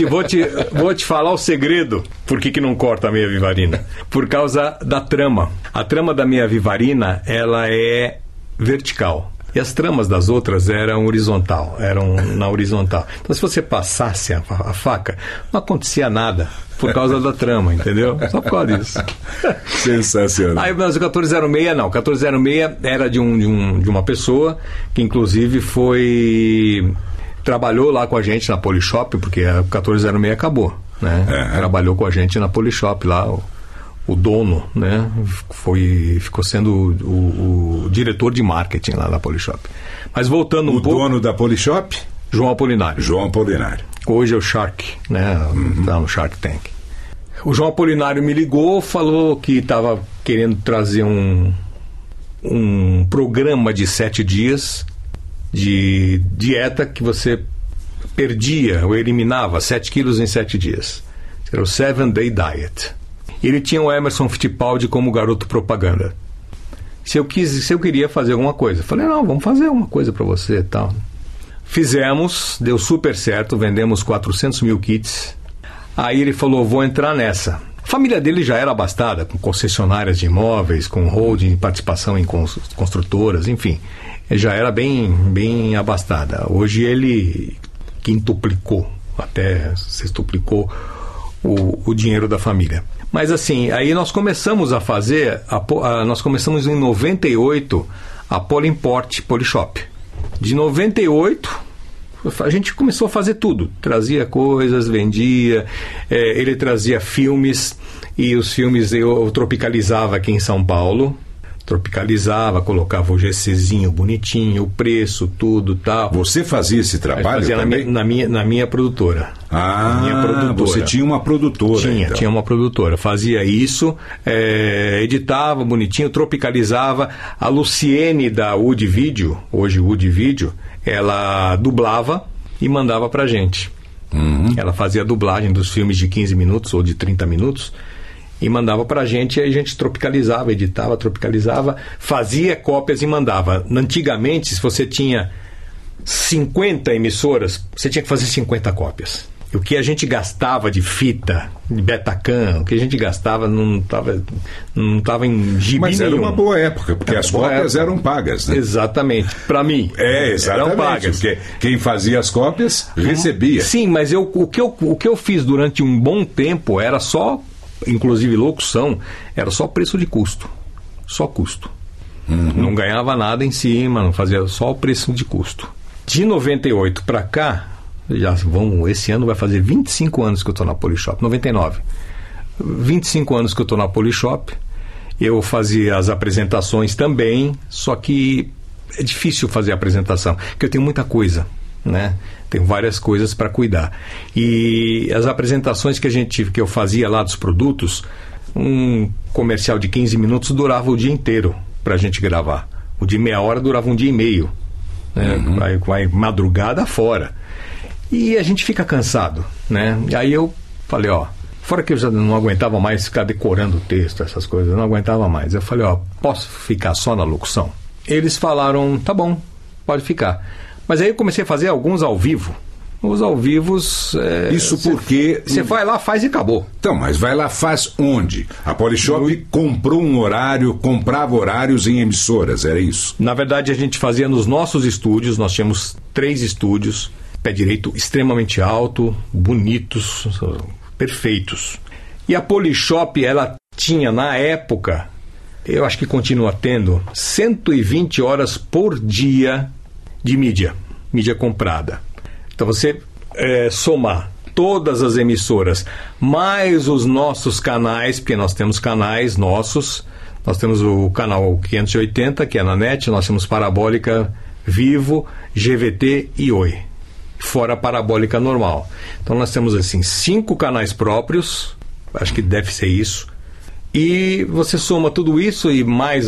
Speaker 4: te falar o segredo. Por que não corta a meia Vivarina? Por causa da trama. A trama da meia Vivarina, ela é vertical. E as tramas das outras eram na horizontal. Então, se você passasse a faca, não acontecia nada por causa da trama, entendeu? Só por causa disso.
Speaker 5: Sensacional.
Speaker 4: Aí, mas o 1406, não. O 1406 era de uma pessoa que, inclusive, trabalhou lá com a gente na Polishop, porque o 1406 acabou, né? Trabalhou com a gente na Polishop lá, o dono, né, ficou sendo o diretor de marketing lá da Polishop. Mas voltando um pouco...
Speaker 5: O dono da Polishop?
Speaker 4: João Apolinário. Hoje é o Shark, né, tá no Shark Tank. O João Apolinário me ligou, falou que estava querendo trazer um programa de 7 dias de dieta que você perdia ou eliminava 7 quilos em 7 dias. Era o 7-Day Diet. Ele tinha o Emerson Fittipaldi como garoto propaganda. Se eu queria fazer alguma coisa, falei, não, vamos fazer uma coisa para você e tal. Fizemos, deu super certo, vendemos 400 mil kits. Aí ele falou, vou entrar nessa. A família dele já era abastada, com concessionárias de imóveis, com holding, participação em construtoras, enfim. Ele já era bem abastada. Hoje ele quintuplicou, até sextuplicou o dinheiro da família. Mas assim, aí nós começamos a fazer, nós começamos em 98 a Polimport Polishop. De 98, a gente começou a fazer tudo. Trazia coisas, vendia, ele trazia filmes, e os filmes eu tropicalizava aqui em São Paulo. Tropicalizava, colocava o GCzinho bonitinho, o preço, tudo tal.
Speaker 5: Você fazia esse trabalho também?
Speaker 4: Na minha produtora.
Speaker 5: Minha produtora. Você tinha uma produtora.
Speaker 4: Tinha uma produtora. Fazia isso, editava bonitinho, tropicalizava. A Luciene da Wood Video, hoje Wood Video, ela dublava e mandava pra gente. Ela fazia a dublagem dos filmes de 15 minutos ou de 30 minutos. E mandava pra gente, e aí a gente tropicalizava, editava, fazia cópias e mandava. Antigamente, se você tinha 50 emissoras, você tinha que fazer 50 cópias. O que a gente gastava de fita, de Betacam, o que a gente gastava não estava em gibi.
Speaker 5: Mas era
Speaker 4: nenhum.
Speaker 5: Uma boa época, porque as cópias eram pagas, né?
Speaker 4: Exatamente. Para mim,
Speaker 5: exatamente,
Speaker 4: eram pagas.
Speaker 5: Porque quem fazia as cópias recebia.
Speaker 4: Sim, mas o que eu fiz durante um bom tempo era só, inclusive locução, era só preço de custo. Só custo. Não ganhava nada em cima, não fazia só o preço de custo. De 98 para cá, esse ano vai fazer 25 anos que eu estou na Polishop, 99. 25 anos que eu estou na Polishop. Eu fazia as apresentações também, só que é difícil fazer a apresentação, porque eu tenho muita coisa, né? Tenho várias coisas para cuidar. E as apresentações que eu fazia lá dos produtos, um comercial de 15 minutos durava o dia inteiro para a gente gravar. O de meia hora durava um dia e meio, né? Vai madrugada fora. E a gente fica cansado, né? E aí eu falei, fora que eu já não aguentava mais ficar decorando o texto, essas coisas, eu não aguentava mais. Eu falei, posso ficar só na locução? Eles falaram, tá bom, pode ficar. Mas aí eu comecei a fazer alguns ao vivo. Os ao vivos...
Speaker 5: Isso porque...
Speaker 4: Você vai lá, faz e acabou.
Speaker 5: Então, mas vai lá, faz onde? A Polishop comprou um horário, comprava horários em emissoras, era isso?
Speaker 4: Na verdade, a gente fazia nos nossos estúdios, nós tínhamos 3 estúdios, pé direito extremamente alto, bonitos, perfeitos. E a Polishop, ela tinha na época, eu acho que continua tendo, 120 horas por dia de mídia comprada. Então você somar todas as emissoras, mais os nossos canais, porque nós temos canais nossos, nós temos o canal 580, que é na NET, nós temos Parabólica, Vivo, GVT e Oi. Fora a parabólica normal. Então nós temos assim 5 canais próprios, acho que deve ser isso, e você soma tudo isso e mais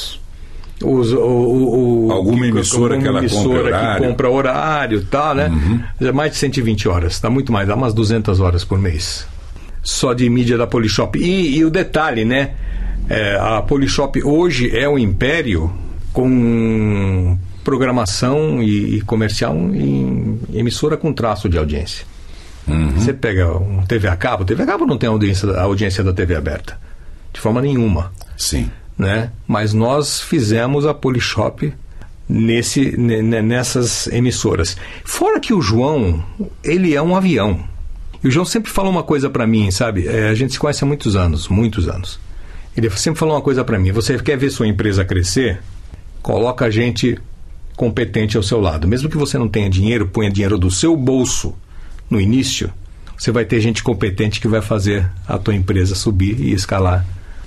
Speaker 5: alguma emissora que ela
Speaker 4: compra horário e tal, né? Mais de 120 horas, dá muito mais, dá umas 200 horas por mês só de mídia da Polishop. E o detalhe, né? A Polishop hoje é um império com programação e comercial em emissora com traço de audiência. Você pega um TV a cabo não tem a audiência da TV aberta de forma nenhuma.
Speaker 5: Sim.
Speaker 4: Né? Mas nós fizemos a Polishop nessas emissoras. Fora que o João, ele é um avião. E o João sempre falou uma coisa para mim, sabe? A gente se conhece há muitos anos. Ele sempre falou uma coisa para mim: você quer ver sua empresa crescer? Coloca gente competente ao seu lado. Mesmo que você não tenha dinheiro, ponha dinheiro do seu bolso no início, você vai ter gente competente que vai fazer a tua empresa subir e escalar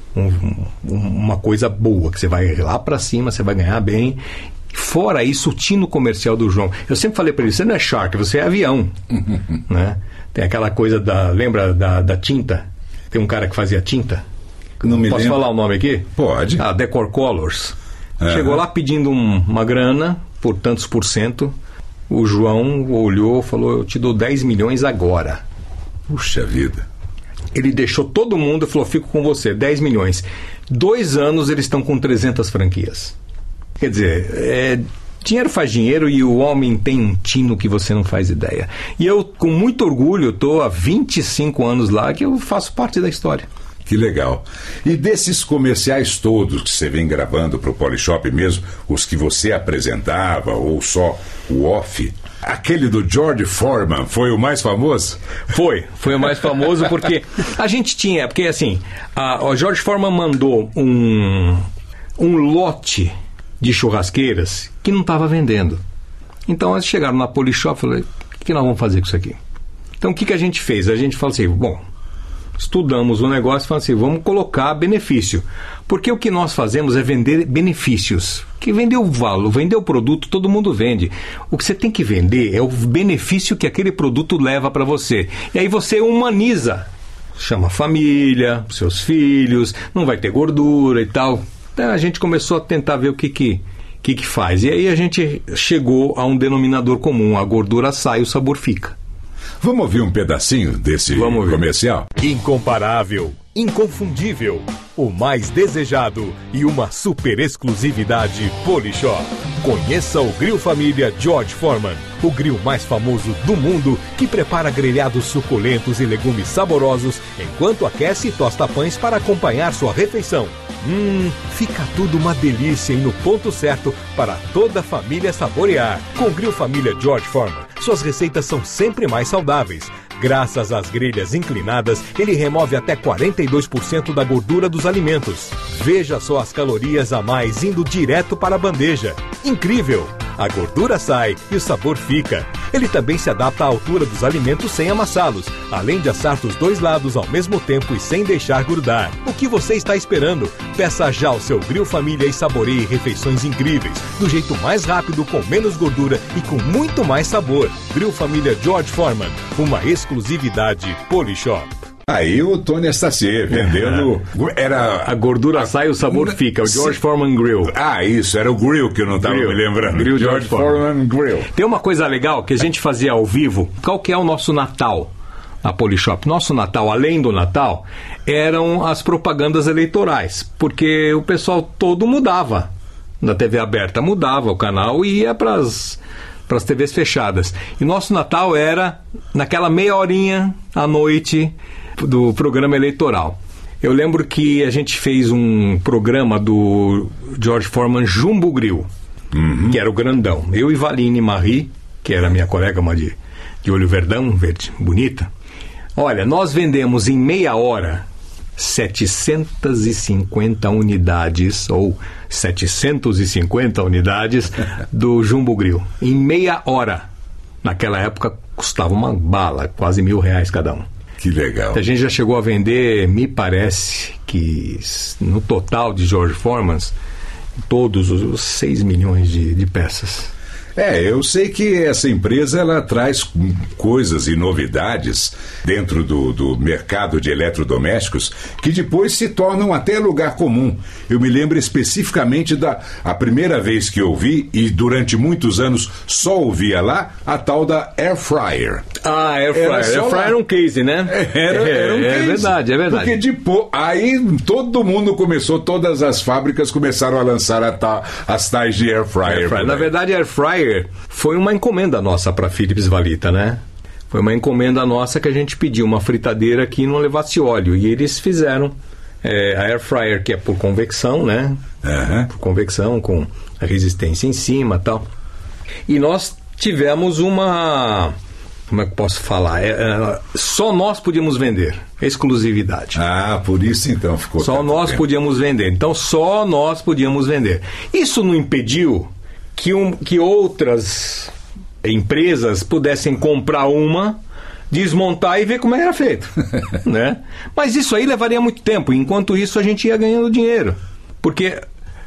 Speaker 4: uma coisa boa, que você vai lá para cima, você vai ganhar bem. Fora isso, o tino comercial do João, eu sempre falei para ele: você não é Shark, você é avião. Né? Tem aquela coisa lembra da tinta? Tem um cara que fazia tinta.
Speaker 5: Não me
Speaker 4: Posso
Speaker 5: lembro.
Speaker 4: falar o nome aqui?
Speaker 5: Pode.
Speaker 4: Decor Colors. Chegou lá pedindo uma grana por tantos %. O João olhou e falou: eu te dou 10 milhões agora.
Speaker 5: Puxa vida.
Speaker 4: Ele deixou todo mundo e falou: fico com você, 10 milhões. 2 anos eles estão com 300 franquias. Quer dizer, dinheiro faz dinheiro e o homem tem um tino que você não faz ideia. E eu, com muito orgulho, estou há 25 anos lá, que eu faço parte da história.
Speaker 5: Que legal. E desses comerciais todos que você vem gravando para o Polishop mesmo, os que você apresentava ou só o off, aquele do George Foreman foi o mais famoso?
Speaker 4: Foi o mais famoso porque a gente tinha, porque assim, o George Foreman mandou um lote de churrasqueiras que não estava vendendo. Então eles chegaram na Polishop e falaram: o que nós vamos fazer com isso aqui? Então o que a gente fez? A gente falou assim: bom, estudamos o negócio e falamos assim: vamos colocar benefício. Porque o que nós fazemos é vender benefícios. Que vender o valor, vender o produto, todo mundo vende. O que você tem que vender é o benefício que aquele produto leva para você. E aí você humaniza. Chama a família, seus filhos, não vai ter gordura e tal. Então a gente começou a tentar ver o que faz. E aí a gente chegou a um denominador comum: a gordura sai, o sabor fica.
Speaker 5: Vamos ouvir um pedacinho desse comercial?
Speaker 6: Incomparável, inconfundível, o mais desejado e uma super exclusividade Polishop. Conheça o Grill Família George Foreman, o grill mais famoso do mundo que prepara grelhados suculentos e legumes saborosos enquanto aquece e tosta pães para acompanhar sua refeição. Fica tudo uma delícia e no ponto certo para toda a família saborear. Com o Grill Família George Foreman, suas receitas são sempre mais saudáveis. Graças às grelhas inclinadas, ele remove até 42% da gordura dos alimentos. Veja só as calorias a mais indo direto para a bandeja. Incrível! A gordura sai e o sabor fica. Ele também se adapta à altura dos alimentos sem amassá-los, além de assar dos dois lados ao mesmo tempo e sem deixar grudar. O que você está esperando? Peça já o seu Grill Família e saboreie refeições incríveis, do jeito mais rápido, com menos gordura e com muito mais sabor. Grill Família George Foreman, uma exclusividade Polishop.
Speaker 5: Aí o Tony Estacier vendendo. Era.
Speaker 4: A gordura sai e o sabor fica. O George Foreman Grill.
Speaker 5: Isso, era o Grill que eu não estava me lembrando.
Speaker 4: Grill George Foreman Grill. Tem uma coisa legal que a gente fazia ao vivo. Qual que é o nosso Natal? A Polishop. Nosso Natal, além do Natal, eram as propagandas eleitorais. Porque o pessoal todo mudava. Na TV aberta mudava o canal e ia para as TVs fechadas. E nosso Natal era naquela meia horinha à noite do programa eleitoral. Eu lembro que a gente fez um programa do George Foreman Jumbo Grill, que era o grandão. Eu e Valine Marie, que era minha colega, uma de olho verdão, verde, bonita. Olha, nós vendemos em meia hora 750 unidades, ou 750 unidades do Jumbo Grill. Em meia hora. Naquela época custava uma bala, quase R$1.000 cada um.
Speaker 5: Que legal.
Speaker 4: A gente já chegou a vender, me parece que no total de George Foreman, todos os 6 milhões de peças.
Speaker 5: Eu sei que essa empresa ela traz coisas e novidades dentro do mercado de eletrodomésticos que depois se tornam até lugar comum. Eu me lembro especificamente a primeira vez que eu vi, e durante muitos anos só ouvia lá, a tal da Air Fryer.
Speaker 4: Air Fryer. Air Fryer era um case, né?
Speaker 5: Era um case.
Speaker 4: É verdade.
Speaker 5: Porque depois, aí todo mundo começou, todas as fábricas começaram a lançar as tais de Air Fryer.
Speaker 4: Na verdade, Air Fryer foi uma encomenda nossa para Philips Valita, né? Foi uma encomenda nossa que a gente pediu uma fritadeira que não levasse óleo, e eles fizeram a Air Fryer, que é por convecção, né? Por convecção, com a resistência em cima e tal. E nós tivemos uma... Como é que posso falar? Só nós podíamos vender. Exclusividade.
Speaker 5: Por isso então ficou...
Speaker 4: Só nós podíamos vender. Então só nós podíamos vender. Isso não impediu que outras empresas pudessem comprar uma, desmontar e ver como era feito, né? Mas isso aí levaria muito tempo. Enquanto isso, a gente ia ganhando dinheiro. Porque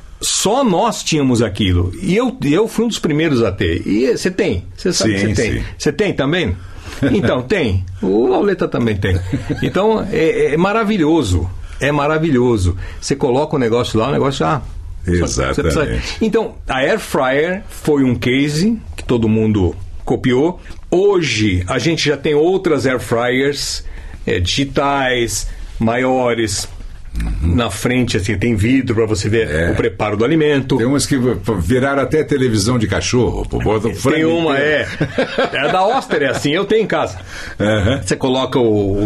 Speaker 4: só nós tínhamos aquilo. E eu fui um dos primeiros a ter. E você tem? Você sabe que você tem? Você tem também? Então, tem. O Lauleta também tem. Então, é maravilhoso. É maravilhoso. Você coloca o negócio lá, o negócio já...
Speaker 5: Exatamente.
Speaker 4: Então, a Air Fryer foi um case que todo mundo copiou. Hoje, a gente já tem outras Air Fryers digitais, maiores. Na frente, assim, tem vidro para você ver o preparo do alimento.
Speaker 5: Tem umas que viraram até televisão de cachorro.
Speaker 4: Tem uma, É da Oster, é assim, eu tenho em casa. Você coloca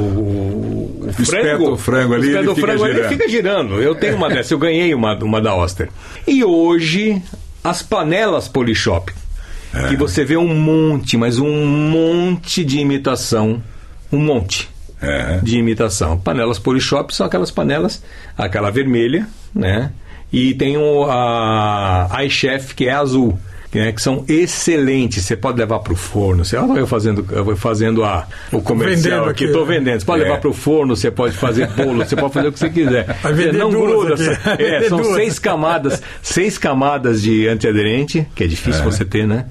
Speaker 4: o frango ali, ele fica girando. Eu tenho uma dessa, eu ganhei uma da Oster. E hoje, as panelas Polishop, que você vê um monte, mas um monte de imitação. Um monte. De imitação. Panelas Polishop são aquelas panelas, aquela vermelha, né? E tem a iChef, que é azul, né? Que são excelentes. Você pode levar para o forno. Eu vou fazendo o comercial aqui. Estou vendendo. Você pode levar para o forno, você pode fazer bolo, você pode fazer o que você quiser. Não gruda. São 6 camadas de antiaderente, que é difícil você ter, né?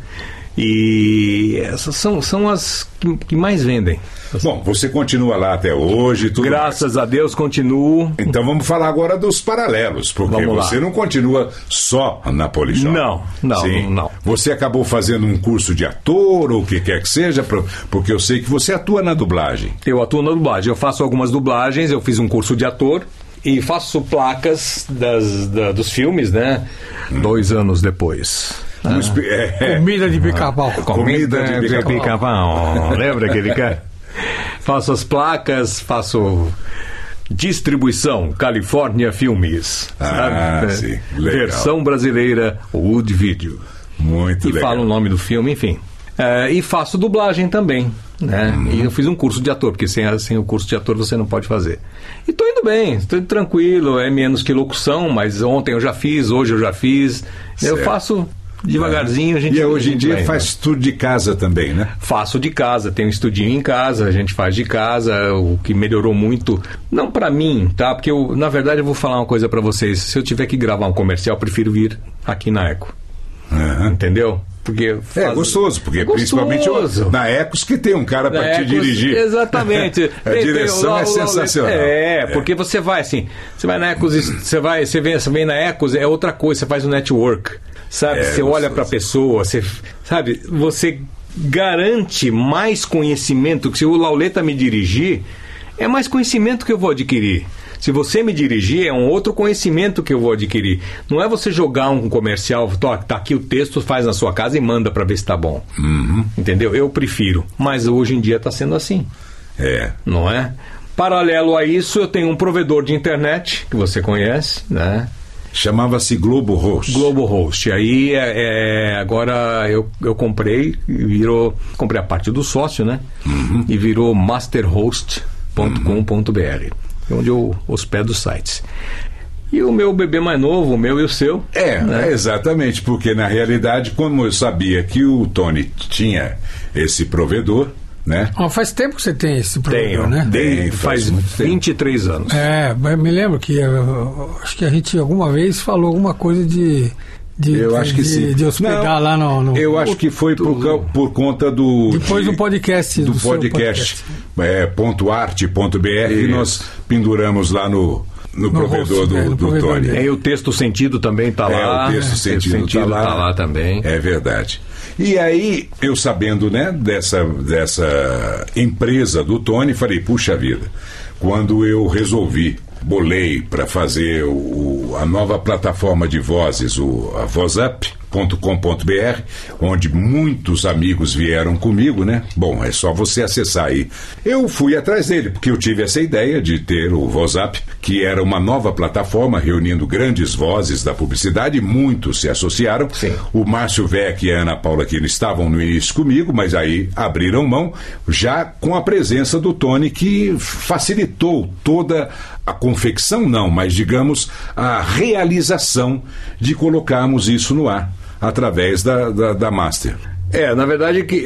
Speaker 4: E essas são as que mais vendem.
Speaker 5: Bom, você continua lá até hoje, tudo
Speaker 4: graças a Deus, continuo.
Speaker 5: Então vamos falar agora dos paralelos, porque você não continua só na Polishop.
Speaker 4: Não.
Speaker 5: Você acabou fazendo um curso de ator, ou o que quer que seja, porque eu sei que você atua na dublagem.
Speaker 4: Eu atuo na dublagem, eu faço algumas dublagens, eu fiz um curso de ator e faço placas dos filmes, né? 2 anos depois.
Speaker 3: Comida de pica-pau.
Speaker 4: Comida de pica-pau. Lembra aquele cara? Faço as placas, faço distribuição, Califórnia Filmes.
Speaker 5: Sim, legal.
Speaker 4: Versão brasileira, Wood Video.
Speaker 5: Muito legal.
Speaker 4: E falo o nome do filme, enfim. E faço dublagem também, né? E eu fiz um curso de ator, porque sem o curso de ator você não pode fazer. E tô indo bem, tô indo tranquilo, é menos que locução, mas ontem eu já fiz, hoje eu já fiz. Certo. Eu faço devagarzinho, a gente...
Speaker 5: E hoje em dia faz tudo de casa também, né?
Speaker 4: Faço de casa, tenho um estudinho em casa, a gente faz de casa, o que melhorou muito, não pra mim, tá? Porque na verdade eu vou falar uma coisa pra vocês, se eu tiver que gravar um comercial, eu prefiro vir aqui na Eco. Entendeu? Porque
Speaker 5: gostoso, porque principalmente na Ecos que tem um cara para te dirigir.
Speaker 4: Exatamente.
Speaker 5: A direção é sensacional.
Speaker 4: Porque você vai assim, você vai na Ecos, você vem na Ecos, é outra coisa, você faz um network, sabe? Você olha para a pessoa, você garante mais conhecimento, que se o Lauleta me dirigir, é mais conhecimento que eu vou adquirir. Se você me dirigir, é um outro conhecimento que eu vou adquirir. Não é você jogar um comercial, tá aqui o texto, faz na sua casa e manda para ver se tá bom. Entendeu? Eu prefiro. Mas hoje em dia está sendo assim. Não é? Paralelo a isso, eu tenho um provedor de internet, que você conhece, né?
Speaker 5: Chamava-se Globo Host.
Speaker 4: Globo Host. Aí, agora eu comprei a parte do sócio, né? E virou masterhost.com.br. onde eu hospedo os sites. E o meu bebê mais novo, o meu e o seu.
Speaker 5: Exatamente, porque na realidade, como eu sabia que o Tony tinha esse provedor, né?
Speaker 3: Faz tempo que você tem esse provedor, né?
Speaker 4: Faz 23 anos.
Speaker 3: Me lembro que acho que a gente alguma vez falou alguma coisa de hospedar lá no...
Speaker 5: Eu acho que foi por conta do...
Speaker 3: Depois do podcast.
Speaker 5: Do podcast. .arte.br que nós penduramos lá no provedor do Tony.
Speaker 4: O texto sentido também está lá.
Speaker 5: O texto sentido está
Speaker 4: lá também.
Speaker 5: É verdade. E aí, eu sabendo, né, dessa empresa do Tony, falei, puxa vida, quando eu bolei para fazer a nova plataforma de vozes, a vozup.com.br, onde muitos amigos vieram comigo, né? Bom, é só você acessar aí. Eu fui atrás dele, porque eu tive essa ideia de ter o Vozup, que era uma nova plataforma reunindo grandes vozes da publicidade, muitos se associaram.
Speaker 4: Sim.
Speaker 5: O Márcio Vec e a Ana Paula Aquino estavam no início comigo, mas aí abriram mão, já com a presença do Tony, que facilitou toda a confecção, mas digamos a realização de colocarmos isso no ar através da Master.
Speaker 4: Na verdade que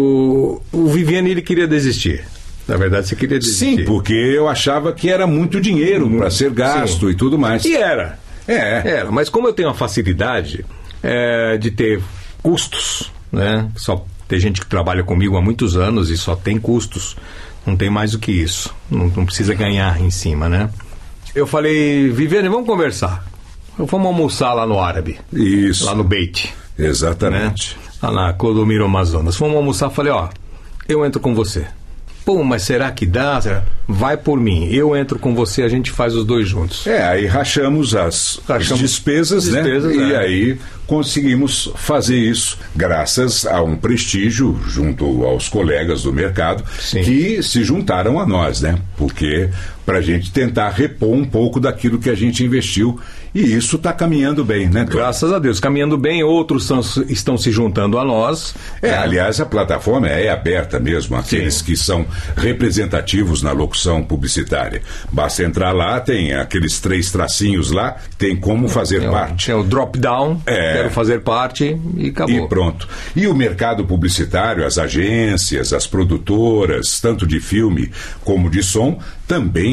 Speaker 4: o Viviane, ele queria desistir. Na verdade, você queria desistir.
Speaker 5: Sim, porque eu achava que era muito dinheiro para ser gasto e tudo mais.
Speaker 4: E era. Era, mas como eu tenho a facilidade de ter custos, né? Só tem gente que trabalha comigo há muitos anos e só tem custos. Não tem mais do que isso. Não precisa ganhar em cima, né? Eu falei, Viviane, vamos conversar. Vamos almoçar lá no Árabe.
Speaker 5: Isso.
Speaker 4: Lá no Beit.
Speaker 5: Exatamente.
Speaker 4: Né? Lá na Clodomiro Amazonas. Vamos almoçar. Falei, eu entro com você. Pô, mas será que dá? Vai por mim. Eu entro com você, a gente faz os dois juntos.
Speaker 5: Aí rachamos as despesas, né? E aí conseguimos fazer isso graças a um prestígio junto aos colegas do mercado. Sim. Que se juntaram a nós, né? Porque para a gente tentar repor um pouco daquilo que a gente investiu, e isso está caminhando bem, né, Tony?
Speaker 4: Graças a Deus, caminhando bem, outros estão se juntando a nós.
Speaker 5: Aliás, a plataforma é aberta mesmo, aqueles que são representativos na locução publicitária. Basta entrar lá, tem aqueles 3 tracinhos lá, tem como fazer parte.
Speaker 4: É o drop-down, quero fazer parte e acabou.
Speaker 5: E pronto. E o mercado publicitário, as agências, as produtoras, tanto de filme como de som, também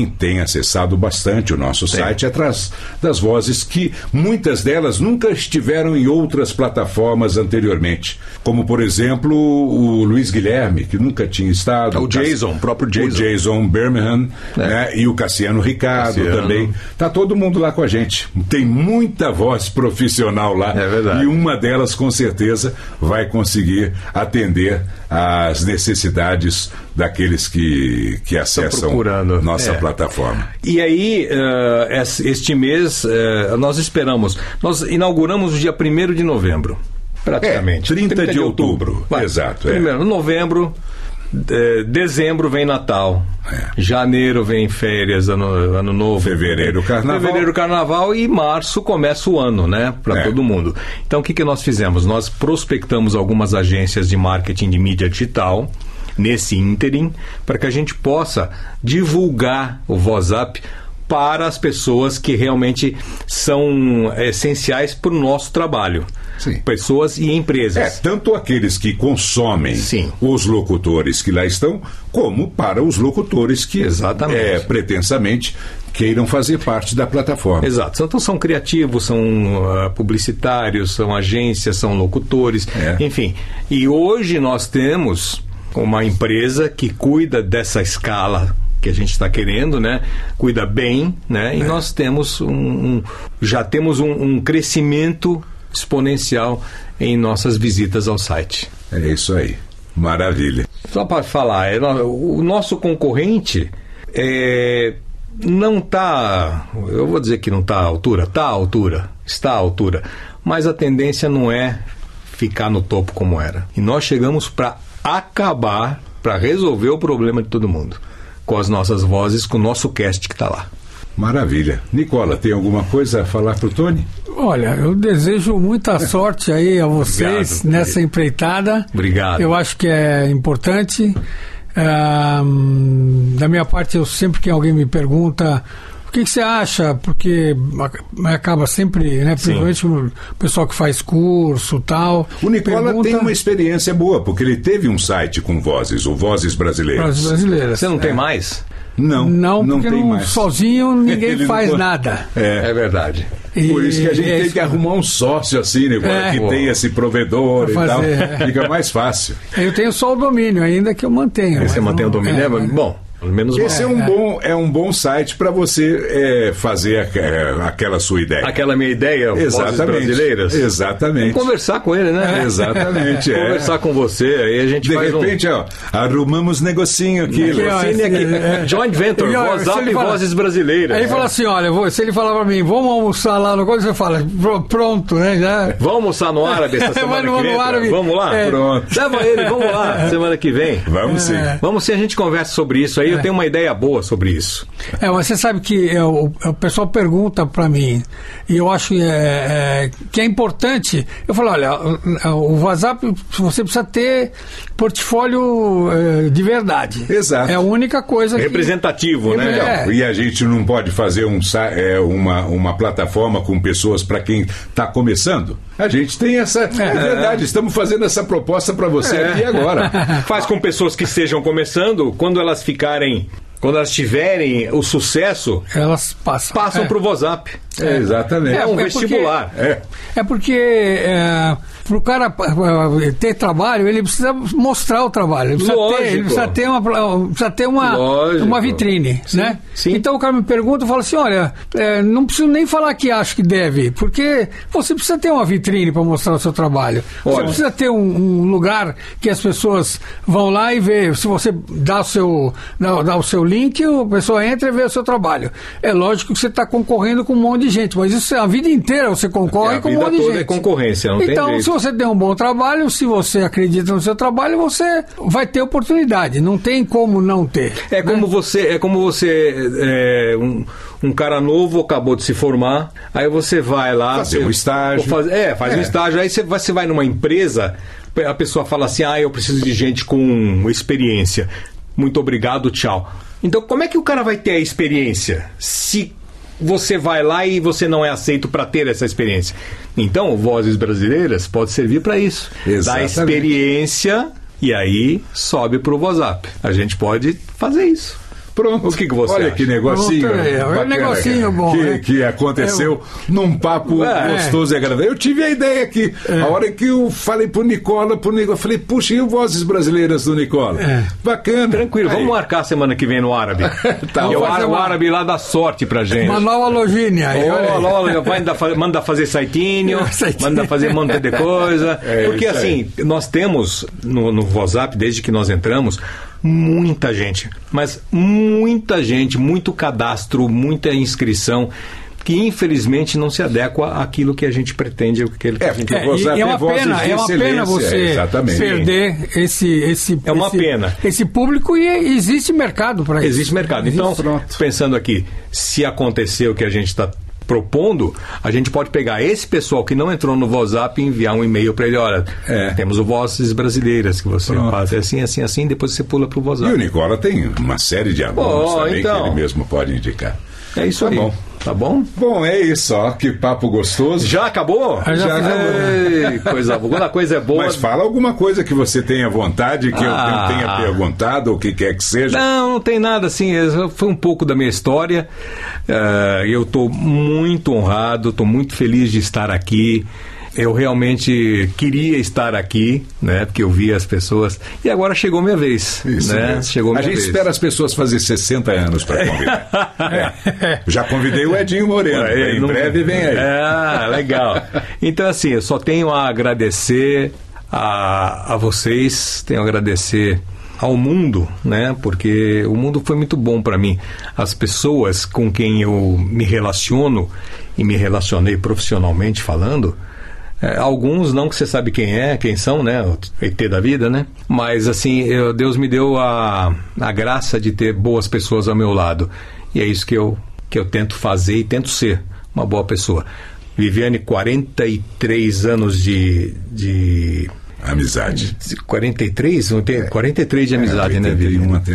Speaker 5: tem acessado bastante o nosso site atrás das vozes que muitas delas nunca estiveram em outras plataformas anteriormente, como por exemplo o Luiz Guilherme, que nunca tinha estado,
Speaker 4: o próprio Jason,
Speaker 5: o Jason Birmingham, né? E o Cassiano Ricardo também. Tá todo mundo lá com a gente. Tem muita voz profissional lá, e uma delas com certeza vai conseguir atender às necessidades daqueles que acessam nossa plataforma.
Speaker 4: E aí, este mês, nós inauguramos o dia 1º de novembro, praticamente.
Speaker 5: 30 de outubro. Exato.
Speaker 4: Primeiro, novembro, dezembro vem Natal, janeiro vem férias, ano novo,
Speaker 5: fevereiro
Speaker 4: carnaval e março começa o ano, né, para todo mundo. Então o que nós fizemos? Nós prospectamos algumas agências de marketing de mídia digital nesse ínterim, para que a gente possa divulgar o WhatsApp para as pessoas que realmente são essenciais para o nosso trabalho.
Speaker 5: Sim.
Speaker 4: Pessoas e empresas.
Speaker 5: Tanto aqueles que consomem os locutores que lá estão, como para os locutores que pretensamente queiram fazer parte da plataforma.
Speaker 4: Exato. Então são criativos, são publicitários, são agências, são locutores, enfim. E hoje nós temos uma empresa que cuida dessa escala que a gente está querendo, né? Cuida bem, né? E nós temos já temos um crescimento exponencial em nossas visitas ao site.
Speaker 5: É isso aí. Maravilha.
Speaker 4: Só para falar, o nosso concorrente não está, eu vou dizer que não está à altura, está à altura, mas a tendência não é ficar no topo como era. E nós chegamos para acabar, para resolver o problema de todo mundo, com as nossas vozes, com o nosso cast que está lá.
Speaker 5: Maravilha. Nicola, tem alguma coisa a falar para o Tony?
Speaker 3: Olha, eu desejo muita sorte aí a vocês nessa empreitada.
Speaker 4: Obrigado.
Speaker 3: Eu acho que é importante. Da minha parte, sempre que alguém me pergunta o que você acha, porque acaba sempre, né, principalmente o pessoal que faz curso e tal.
Speaker 5: O Nicola tem uma experiência boa, porque ele teve um site com vozes, o Vozes Brasileiras.
Speaker 3: Vozes Brasileiras.
Speaker 4: Você não tem mais?
Speaker 3: Não, porque
Speaker 5: tem mais.
Speaker 3: Sozinho ninguém faz nada.
Speaker 4: É verdade.
Speaker 5: Por isso que a gente tem que arrumar um sócio assim, Nicola, que tem esse provedor e tal. Fica mais fácil.
Speaker 3: Eu tenho só o domínio ainda que eu mantenho.
Speaker 4: Você mantém o domínio? Bom.
Speaker 5: Esse é um bom site para você fazer aquela sua ideia.
Speaker 4: Aquela minha ideia, Vozes Brasileiras.
Speaker 5: Exatamente.
Speaker 4: Vamos conversar com ele, né?
Speaker 5: Exatamente.
Speaker 4: Conversar com você, aí a gente
Speaker 5: faz de repente, arrumamos negocinho aqui.
Speaker 4: Joint Venture, WhatsApp e Vozes Brasileiras.
Speaker 3: Aí ele fala assim, olha, se ele falar para mim, vamos almoçar lá no coisa, você fala, pronto, né? Já.
Speaker 4: Vamos almoçar no Árabe essa semana que vem? Vamos lá?
Speaker 5: Pronto.
Speaker 4: Leva ele, vamos lá, semana que vem.
Speaker 5: Vamos sim.
Speaker 4: Vamos sim, a gente conversa sobre isso aí. Eu tenho uma ideia boa sobre isso.
Speaker 3: Mas você sabe que o pessoal pergunta para mim, e eu acho que é importante. Eu falo, olha, o WhatsApp, você precisa ter portfólio de verdade.
Speaker 5: Exato.
Speaker 3: É a única coisa
Speaker 4: representativo, né?
Speaker 5: E a gente não pode fazer uma plataforma com pessoas para quem está começando? A gente tem essa... É verdade, estamos fazendo essa proposta para você aqui agora.
Speaker 4: Faz com pessoas que estejam começando, quando elas tiverem o sucesso,
Speaker 3: elas passam
Speaker 4: para o WhatsApp.
Speaker 5: Exatamente.
Speaker 4: É um vestibular.
Speaker 3: Porque para o cara ter trabalho, ele precisa mostrar o trabalho. Ele precisa ter uma vitrine,
Speaker 4: sim,
Speaker 3: né?
Speaker 4: Sim.
Speaker 3: Então o cara me pergunta, eu falo assim, olha, não preciso nem falar que acho que deve, porque você precisa ter uma vitrine para mostrar o seu trabalho. Você precisa ter um lugar que as pessoas vão lá e vê. Se você dá o seu link, a pessoa entra e vê o seu trabalho. É lógico que você está concorrendo com um monte de gente, mas isso a vida inteira você concorre com um monte de gente.
Speaker 4: A vida toda é concorrência, não tem jeito.
Speaker 3: Então, se você tem um bom trabalho, se você acredita no seu trabalho, você vai ter oportunidade. Não tem como não ter.
Speaker 4: Um cara novo acabou de se formar, aí você vai lá
Speaker 5: fazer um estágio.
Speaker 4: Faz um estágio, aí você vai numa empresa, a pessoa fala assim, eu preciso de gente com experiência. Muito obrigado, tchau. Então, como é que o cara vai ter a experiência se você vai lá e você não é aceito para ter essa experiência? Então, Vozes Brasileiras pode servir para isso. Dar experiência e aí sobe para o WhatsApp. A gente pode fazer isso.
Speaker 5: Pronto.
Speaker 4: O que você
Speaker 5: Olha
Speaker 4: acha?
Speaker 5: que negocinho.
Speaker 3: É um negocinho bom.
Speaker 5: Que aconteceu num papo gostoso e agradável. Eu tive a ideia aqui. A hora que eu falei pro Nicola, eu falei, puxa, e o Vozes Brasileiras do Nicola? Bacana.
Speaker 4: Tranquilo, vamos marcar semana que vem no Árabe.
Speaker 5: Tá.
Speaker 4: O Árabe lá dá sorte pra gente.
Speaker 3: Uma nova lojinha aí.
Speaker 4: Manda fazer saitinho, manda fazer um monte de coisa. Porque assim, nós temos no WhatsApp, desde que nós entramos, muita gente, mas muita gente, muito cadastro, muita inscrição, que infelizmente não se adequa àquilo que a gente pretende.
Speaker 3: É uma pena você perder esse público, e existe mercado para isso.
Speaker 4: Existe mercado. Então, pensando aqui, se acontecer o que a gente está propondo, a gente pode pegar esse pessoal que não entrou no WhatsApp e enviar um e-mail para ele, olha, temos o Vozes Brasileiras, que você faz assim, depois você pula para o WhatsApp.
Speaker 5: E o Nicola tem uma série de alunos também que ele mesmo pode indicar.
Speaker 4: É isso aí. Bom. Tá bom?
Speaker 5: Bom, é isso, ó. Que papo gostoso.
Speaker 4: Já acabou?
Speaker 3: Já acabou.
Speaker 4: Quando a coisa é boa...
Speaker 5: Mas fala alguma coisa que você tenha vontade, que eu tenha perguntado, ou o que quer que seja.
Speaker 4: Não tem nada assim. Foi um pouco da minha história. Eu estou muito honrado, estou muito feliz de estar aqui. Eu realmente queria estar aqui, né? Porque eu via as pessoas. E agora chegou minha vez.
Speaker 5: Isso,
Speaker 4: né? Chegou minha vez.
Speaker 5: A gente espera as pessoas fazer 60 anos para convidar. Já convidei o Edinho Moreno. Em breve vem aí.
Speaker 4: Legal. Então, assim, eu só tenho a agradecer a vocês, tenho a agradecer ao mundo, né? Porque o mundo foi muito bom para mim. As pessoas com quem eu me relaciono e me relacionei profissionalmente falando, alguns não, que você sabe quem são, né? O ET da vida, né? Mas assim, Deus me deu a graça de ter boas pessoas ao meu lado. E é isso que eu tento fazer e tento ser uma boa pessoa. Viviane, 43 anos de
Speaker 5: amizade.
Speaker 4: 43? 43 de amizade, né, Viviane?
Speaker 5: Até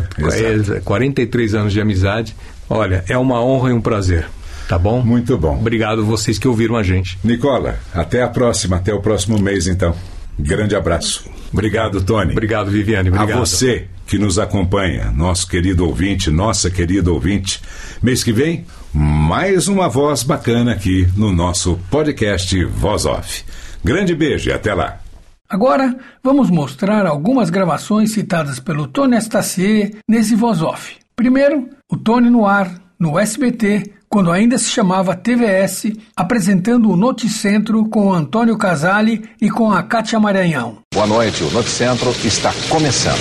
Speaker 4: 43 anos de amizade. Olha, é uma honra e um prazer. Tá bom?
Speaker 5: Muito bom.
Speaker 4: Obrigado a vocês que ouviram a gente.
Speaker 5: Nicola, até a próxima, até o próximo mês, então. Grande abraço. Obrigado, Tony.
Speaker 4: Obrigado, Viviane. Obrigado.
Speaker 5: A você que nos acompanha, nosso querido ouvinte, nossa querida ouvinte. Mês que vem, mais uma voz bacana aqui no nosso podcast Voz Off. Grande beijo e até lá.
Speaker 3: Agora, vamos mostrar algumas gravações citadas pelo Tony Astacier nesse Voz Off. Primeiro, o Tony no ar, no SBT, quando ainda se chamava TVS, apresentando o Noticentro com o Antônio Casale e com a Kátia Maranhão.
Speaker 7: Boa noite, o Noticentro está começando.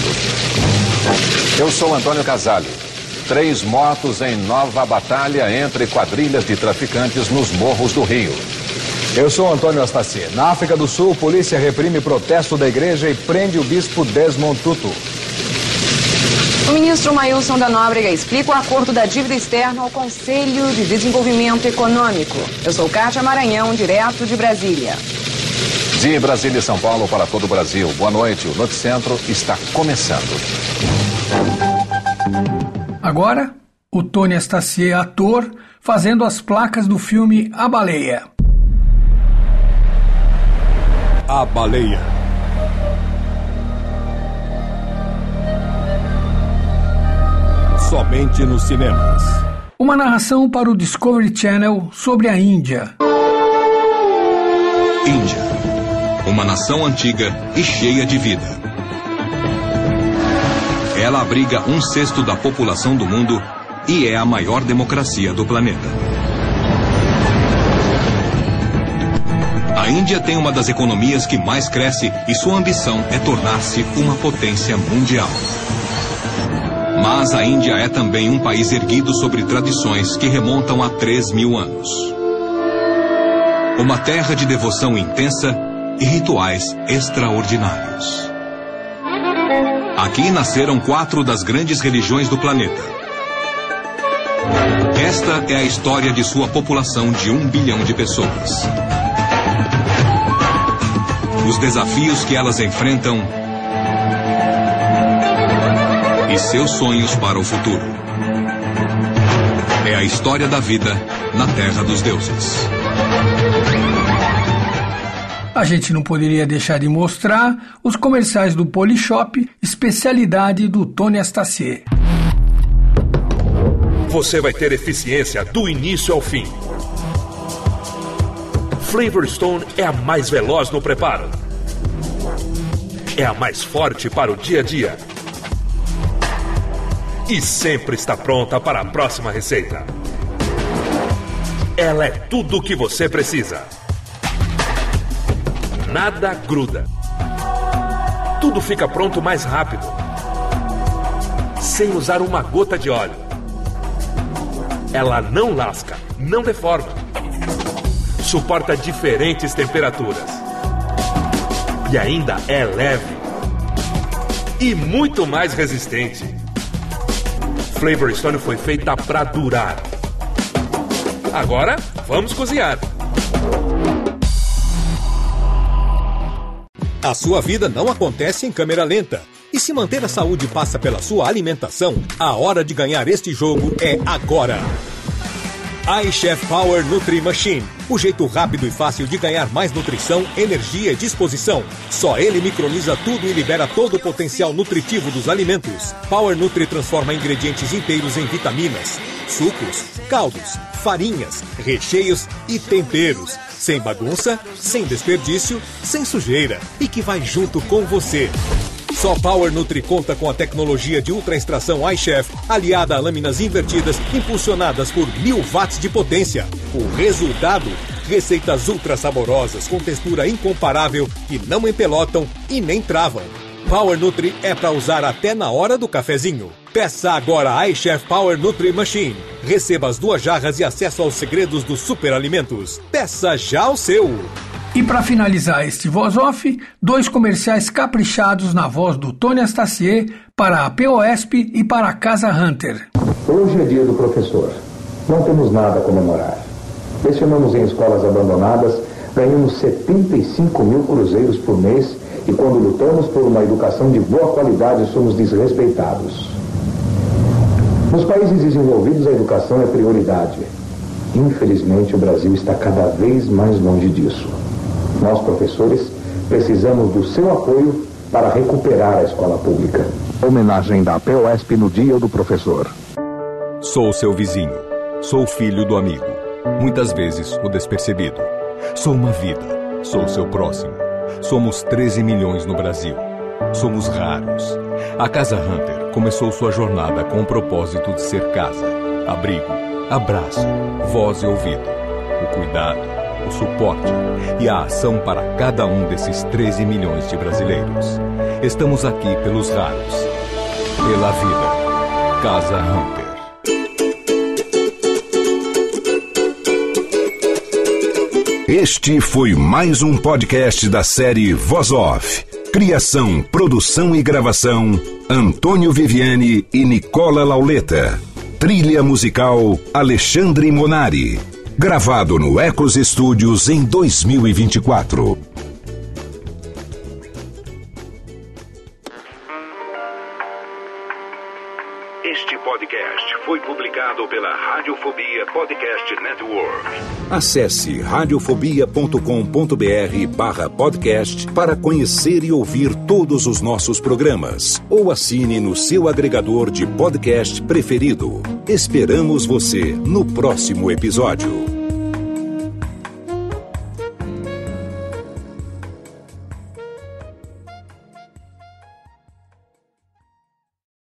Speaker 7: Eu sou Antônio Casale. 3 mortos em nova batalha entre quadrilhas de traficantes nos morros do Rio.
Speaker 8: Eu sou Antônio Astacier. Na África do Sul, polícia reprime protesto da igreja e prende o bispo Desmond Tutu.
Speaker 9: O ministro Maílson da Nóbrega explica o acordo da dívida externa ao Conselho de Desenvolvimento Econômico. Eu sou Kátia Maranhão, direto de Brasília.
Speaker 7: De Brasília e São Paulo para todo o Brasil. Boa noite, o Noticentro está começando.
Speaker 3: Agora, o Tony Astacier, ator, fazendo as placas do filme A Baleia.
Speaker 6: A Baleia. Somente nos cinemas.
Speaker 3: Uma narração para o Discovery Channel sobre a Índia.
Speaker 10: Índia, uma nação antiga e cheia de vida. Ela abriga 1/6 da população do mundo e é a maior democracia do planeta. A Índia tem uma das economias que mais cresce e sua ambição é tornar-se uma potência mundial. Mas a Índia é também um país erguido sobre tradições que remontam a 3.000 anos. Uma terra de devoção intensa e rituais extraordinários. Aqui nasceram 4 das grandes religiões do planeta. Esta é a história de sua população de 1 bilhão de pessoas. Os desafios que elas enfrentam e seus sonhos para o futuro. É a história da vida na Terra dos Deuses.
Speaker 3: A gente não poderia deixar de mostrar os comerciais do Polishop, especialidade do Tony Astacier.
Speaker 11: você vai ter eficiência do início ao fim. Flavor Stone é a mais veloz no preparo. É a mais forte para o dia a dia. E sempre está pronta para a próxima receita. Ela é tudo o que você precisa. Nada gruda. Tudo fica pronto mais rápido, sem usar uma gota de óleo. Ela não lasca, não deforma. Suporta diferentes temperaturas. E ainda é leve. E muito mais resistente. Flavor Stone foi feita para durar. Agora, vamos cozinhar.
Speaker 6: A sua vida não acontece em câmera lenta. E se manter a saúde passa pela sua alimentação, a hora de ganhar este jogo é agora. iChef Power Nutri Machine. O jeito rápido e fácil de ganhar mais nutrição, energia e disposição. Só ele microniza tudo e libera todo o potencial nutritivo dos alimentos. Power Nutri transforma ingredientes inteiros em vitaminas, sucos, caldos, farinhas, recheios e temperos. Sem bagunça, sem desperdício, sem sujeira. E que vai junto com você. Só Power Nutri conta com a tecnologia de ultra extração iChef, aliada a lâminas invertidas, impulsionadas por 1000 watts de potência. O resultado? Receitas ultra saborosas, com textura incomparável, que não empelotam e nem travam. Power Nutri é para usar até na hora do cafezinho. Peça agora a iChef Power Nutri Machine. Receba as 2 jarras e acesso aos segredos dos superalimentos. Peça já o seu!
Speaker 3: E para finalizar este Voz Off, 2 comerciais caprichados na voz do Tony Astacier para a POSP e para a Casa Hunter.
Speaker 12: Hoje é dia do professor. Não temos nada a comemorar. Lecionamos em escolas abandonadas, ganhamos 75 mil cruzeiros por mês e quando lutamos por uma educação de boa qualidade somos desrespeitados. Nos países desenvolvidos a educação é prioridade. Infelizmente o Brasil está cada vez mais longe disso. Nós, professores, precisamos do seu apoio para recuperar a escola pública. Homenagem da POSP no Dia do Professor.
Speaker 6: Sou seu vizinho. Sou filho do amigo. Muitas vezes o despercebido. Sou uma vida. Sou seu próximo. Somos 13 milhões no Brasil. Somos raros. A Casa Hunter começou sua jornada com o propósito de ser casa, abrigo, abraço, voz e ouvido. O cuidado, o suporte e a ação para cada um desses 13 milhões de brasileiros. Estamos aqui pelos raros, pela vida. Casa Hunter.
Speaker 2: Este foi mais um podcast da série Voz Off. Criação, produção e gravação, Antônio Viviani e Nicola Lauleta. Trilha musical, Alexandre Monari. Gravado no Ecos Studios em 2024.
Speaker 10: Este podcast foi publicado pela Radiofobia Podcast Network.
Speaker 2: Acesse radiofobia.com.br/podcast para conhecer e ouvir todos os nossos programas. Ou assine no seu agregador de podcast preferido. Esperamos você no próximo episódio.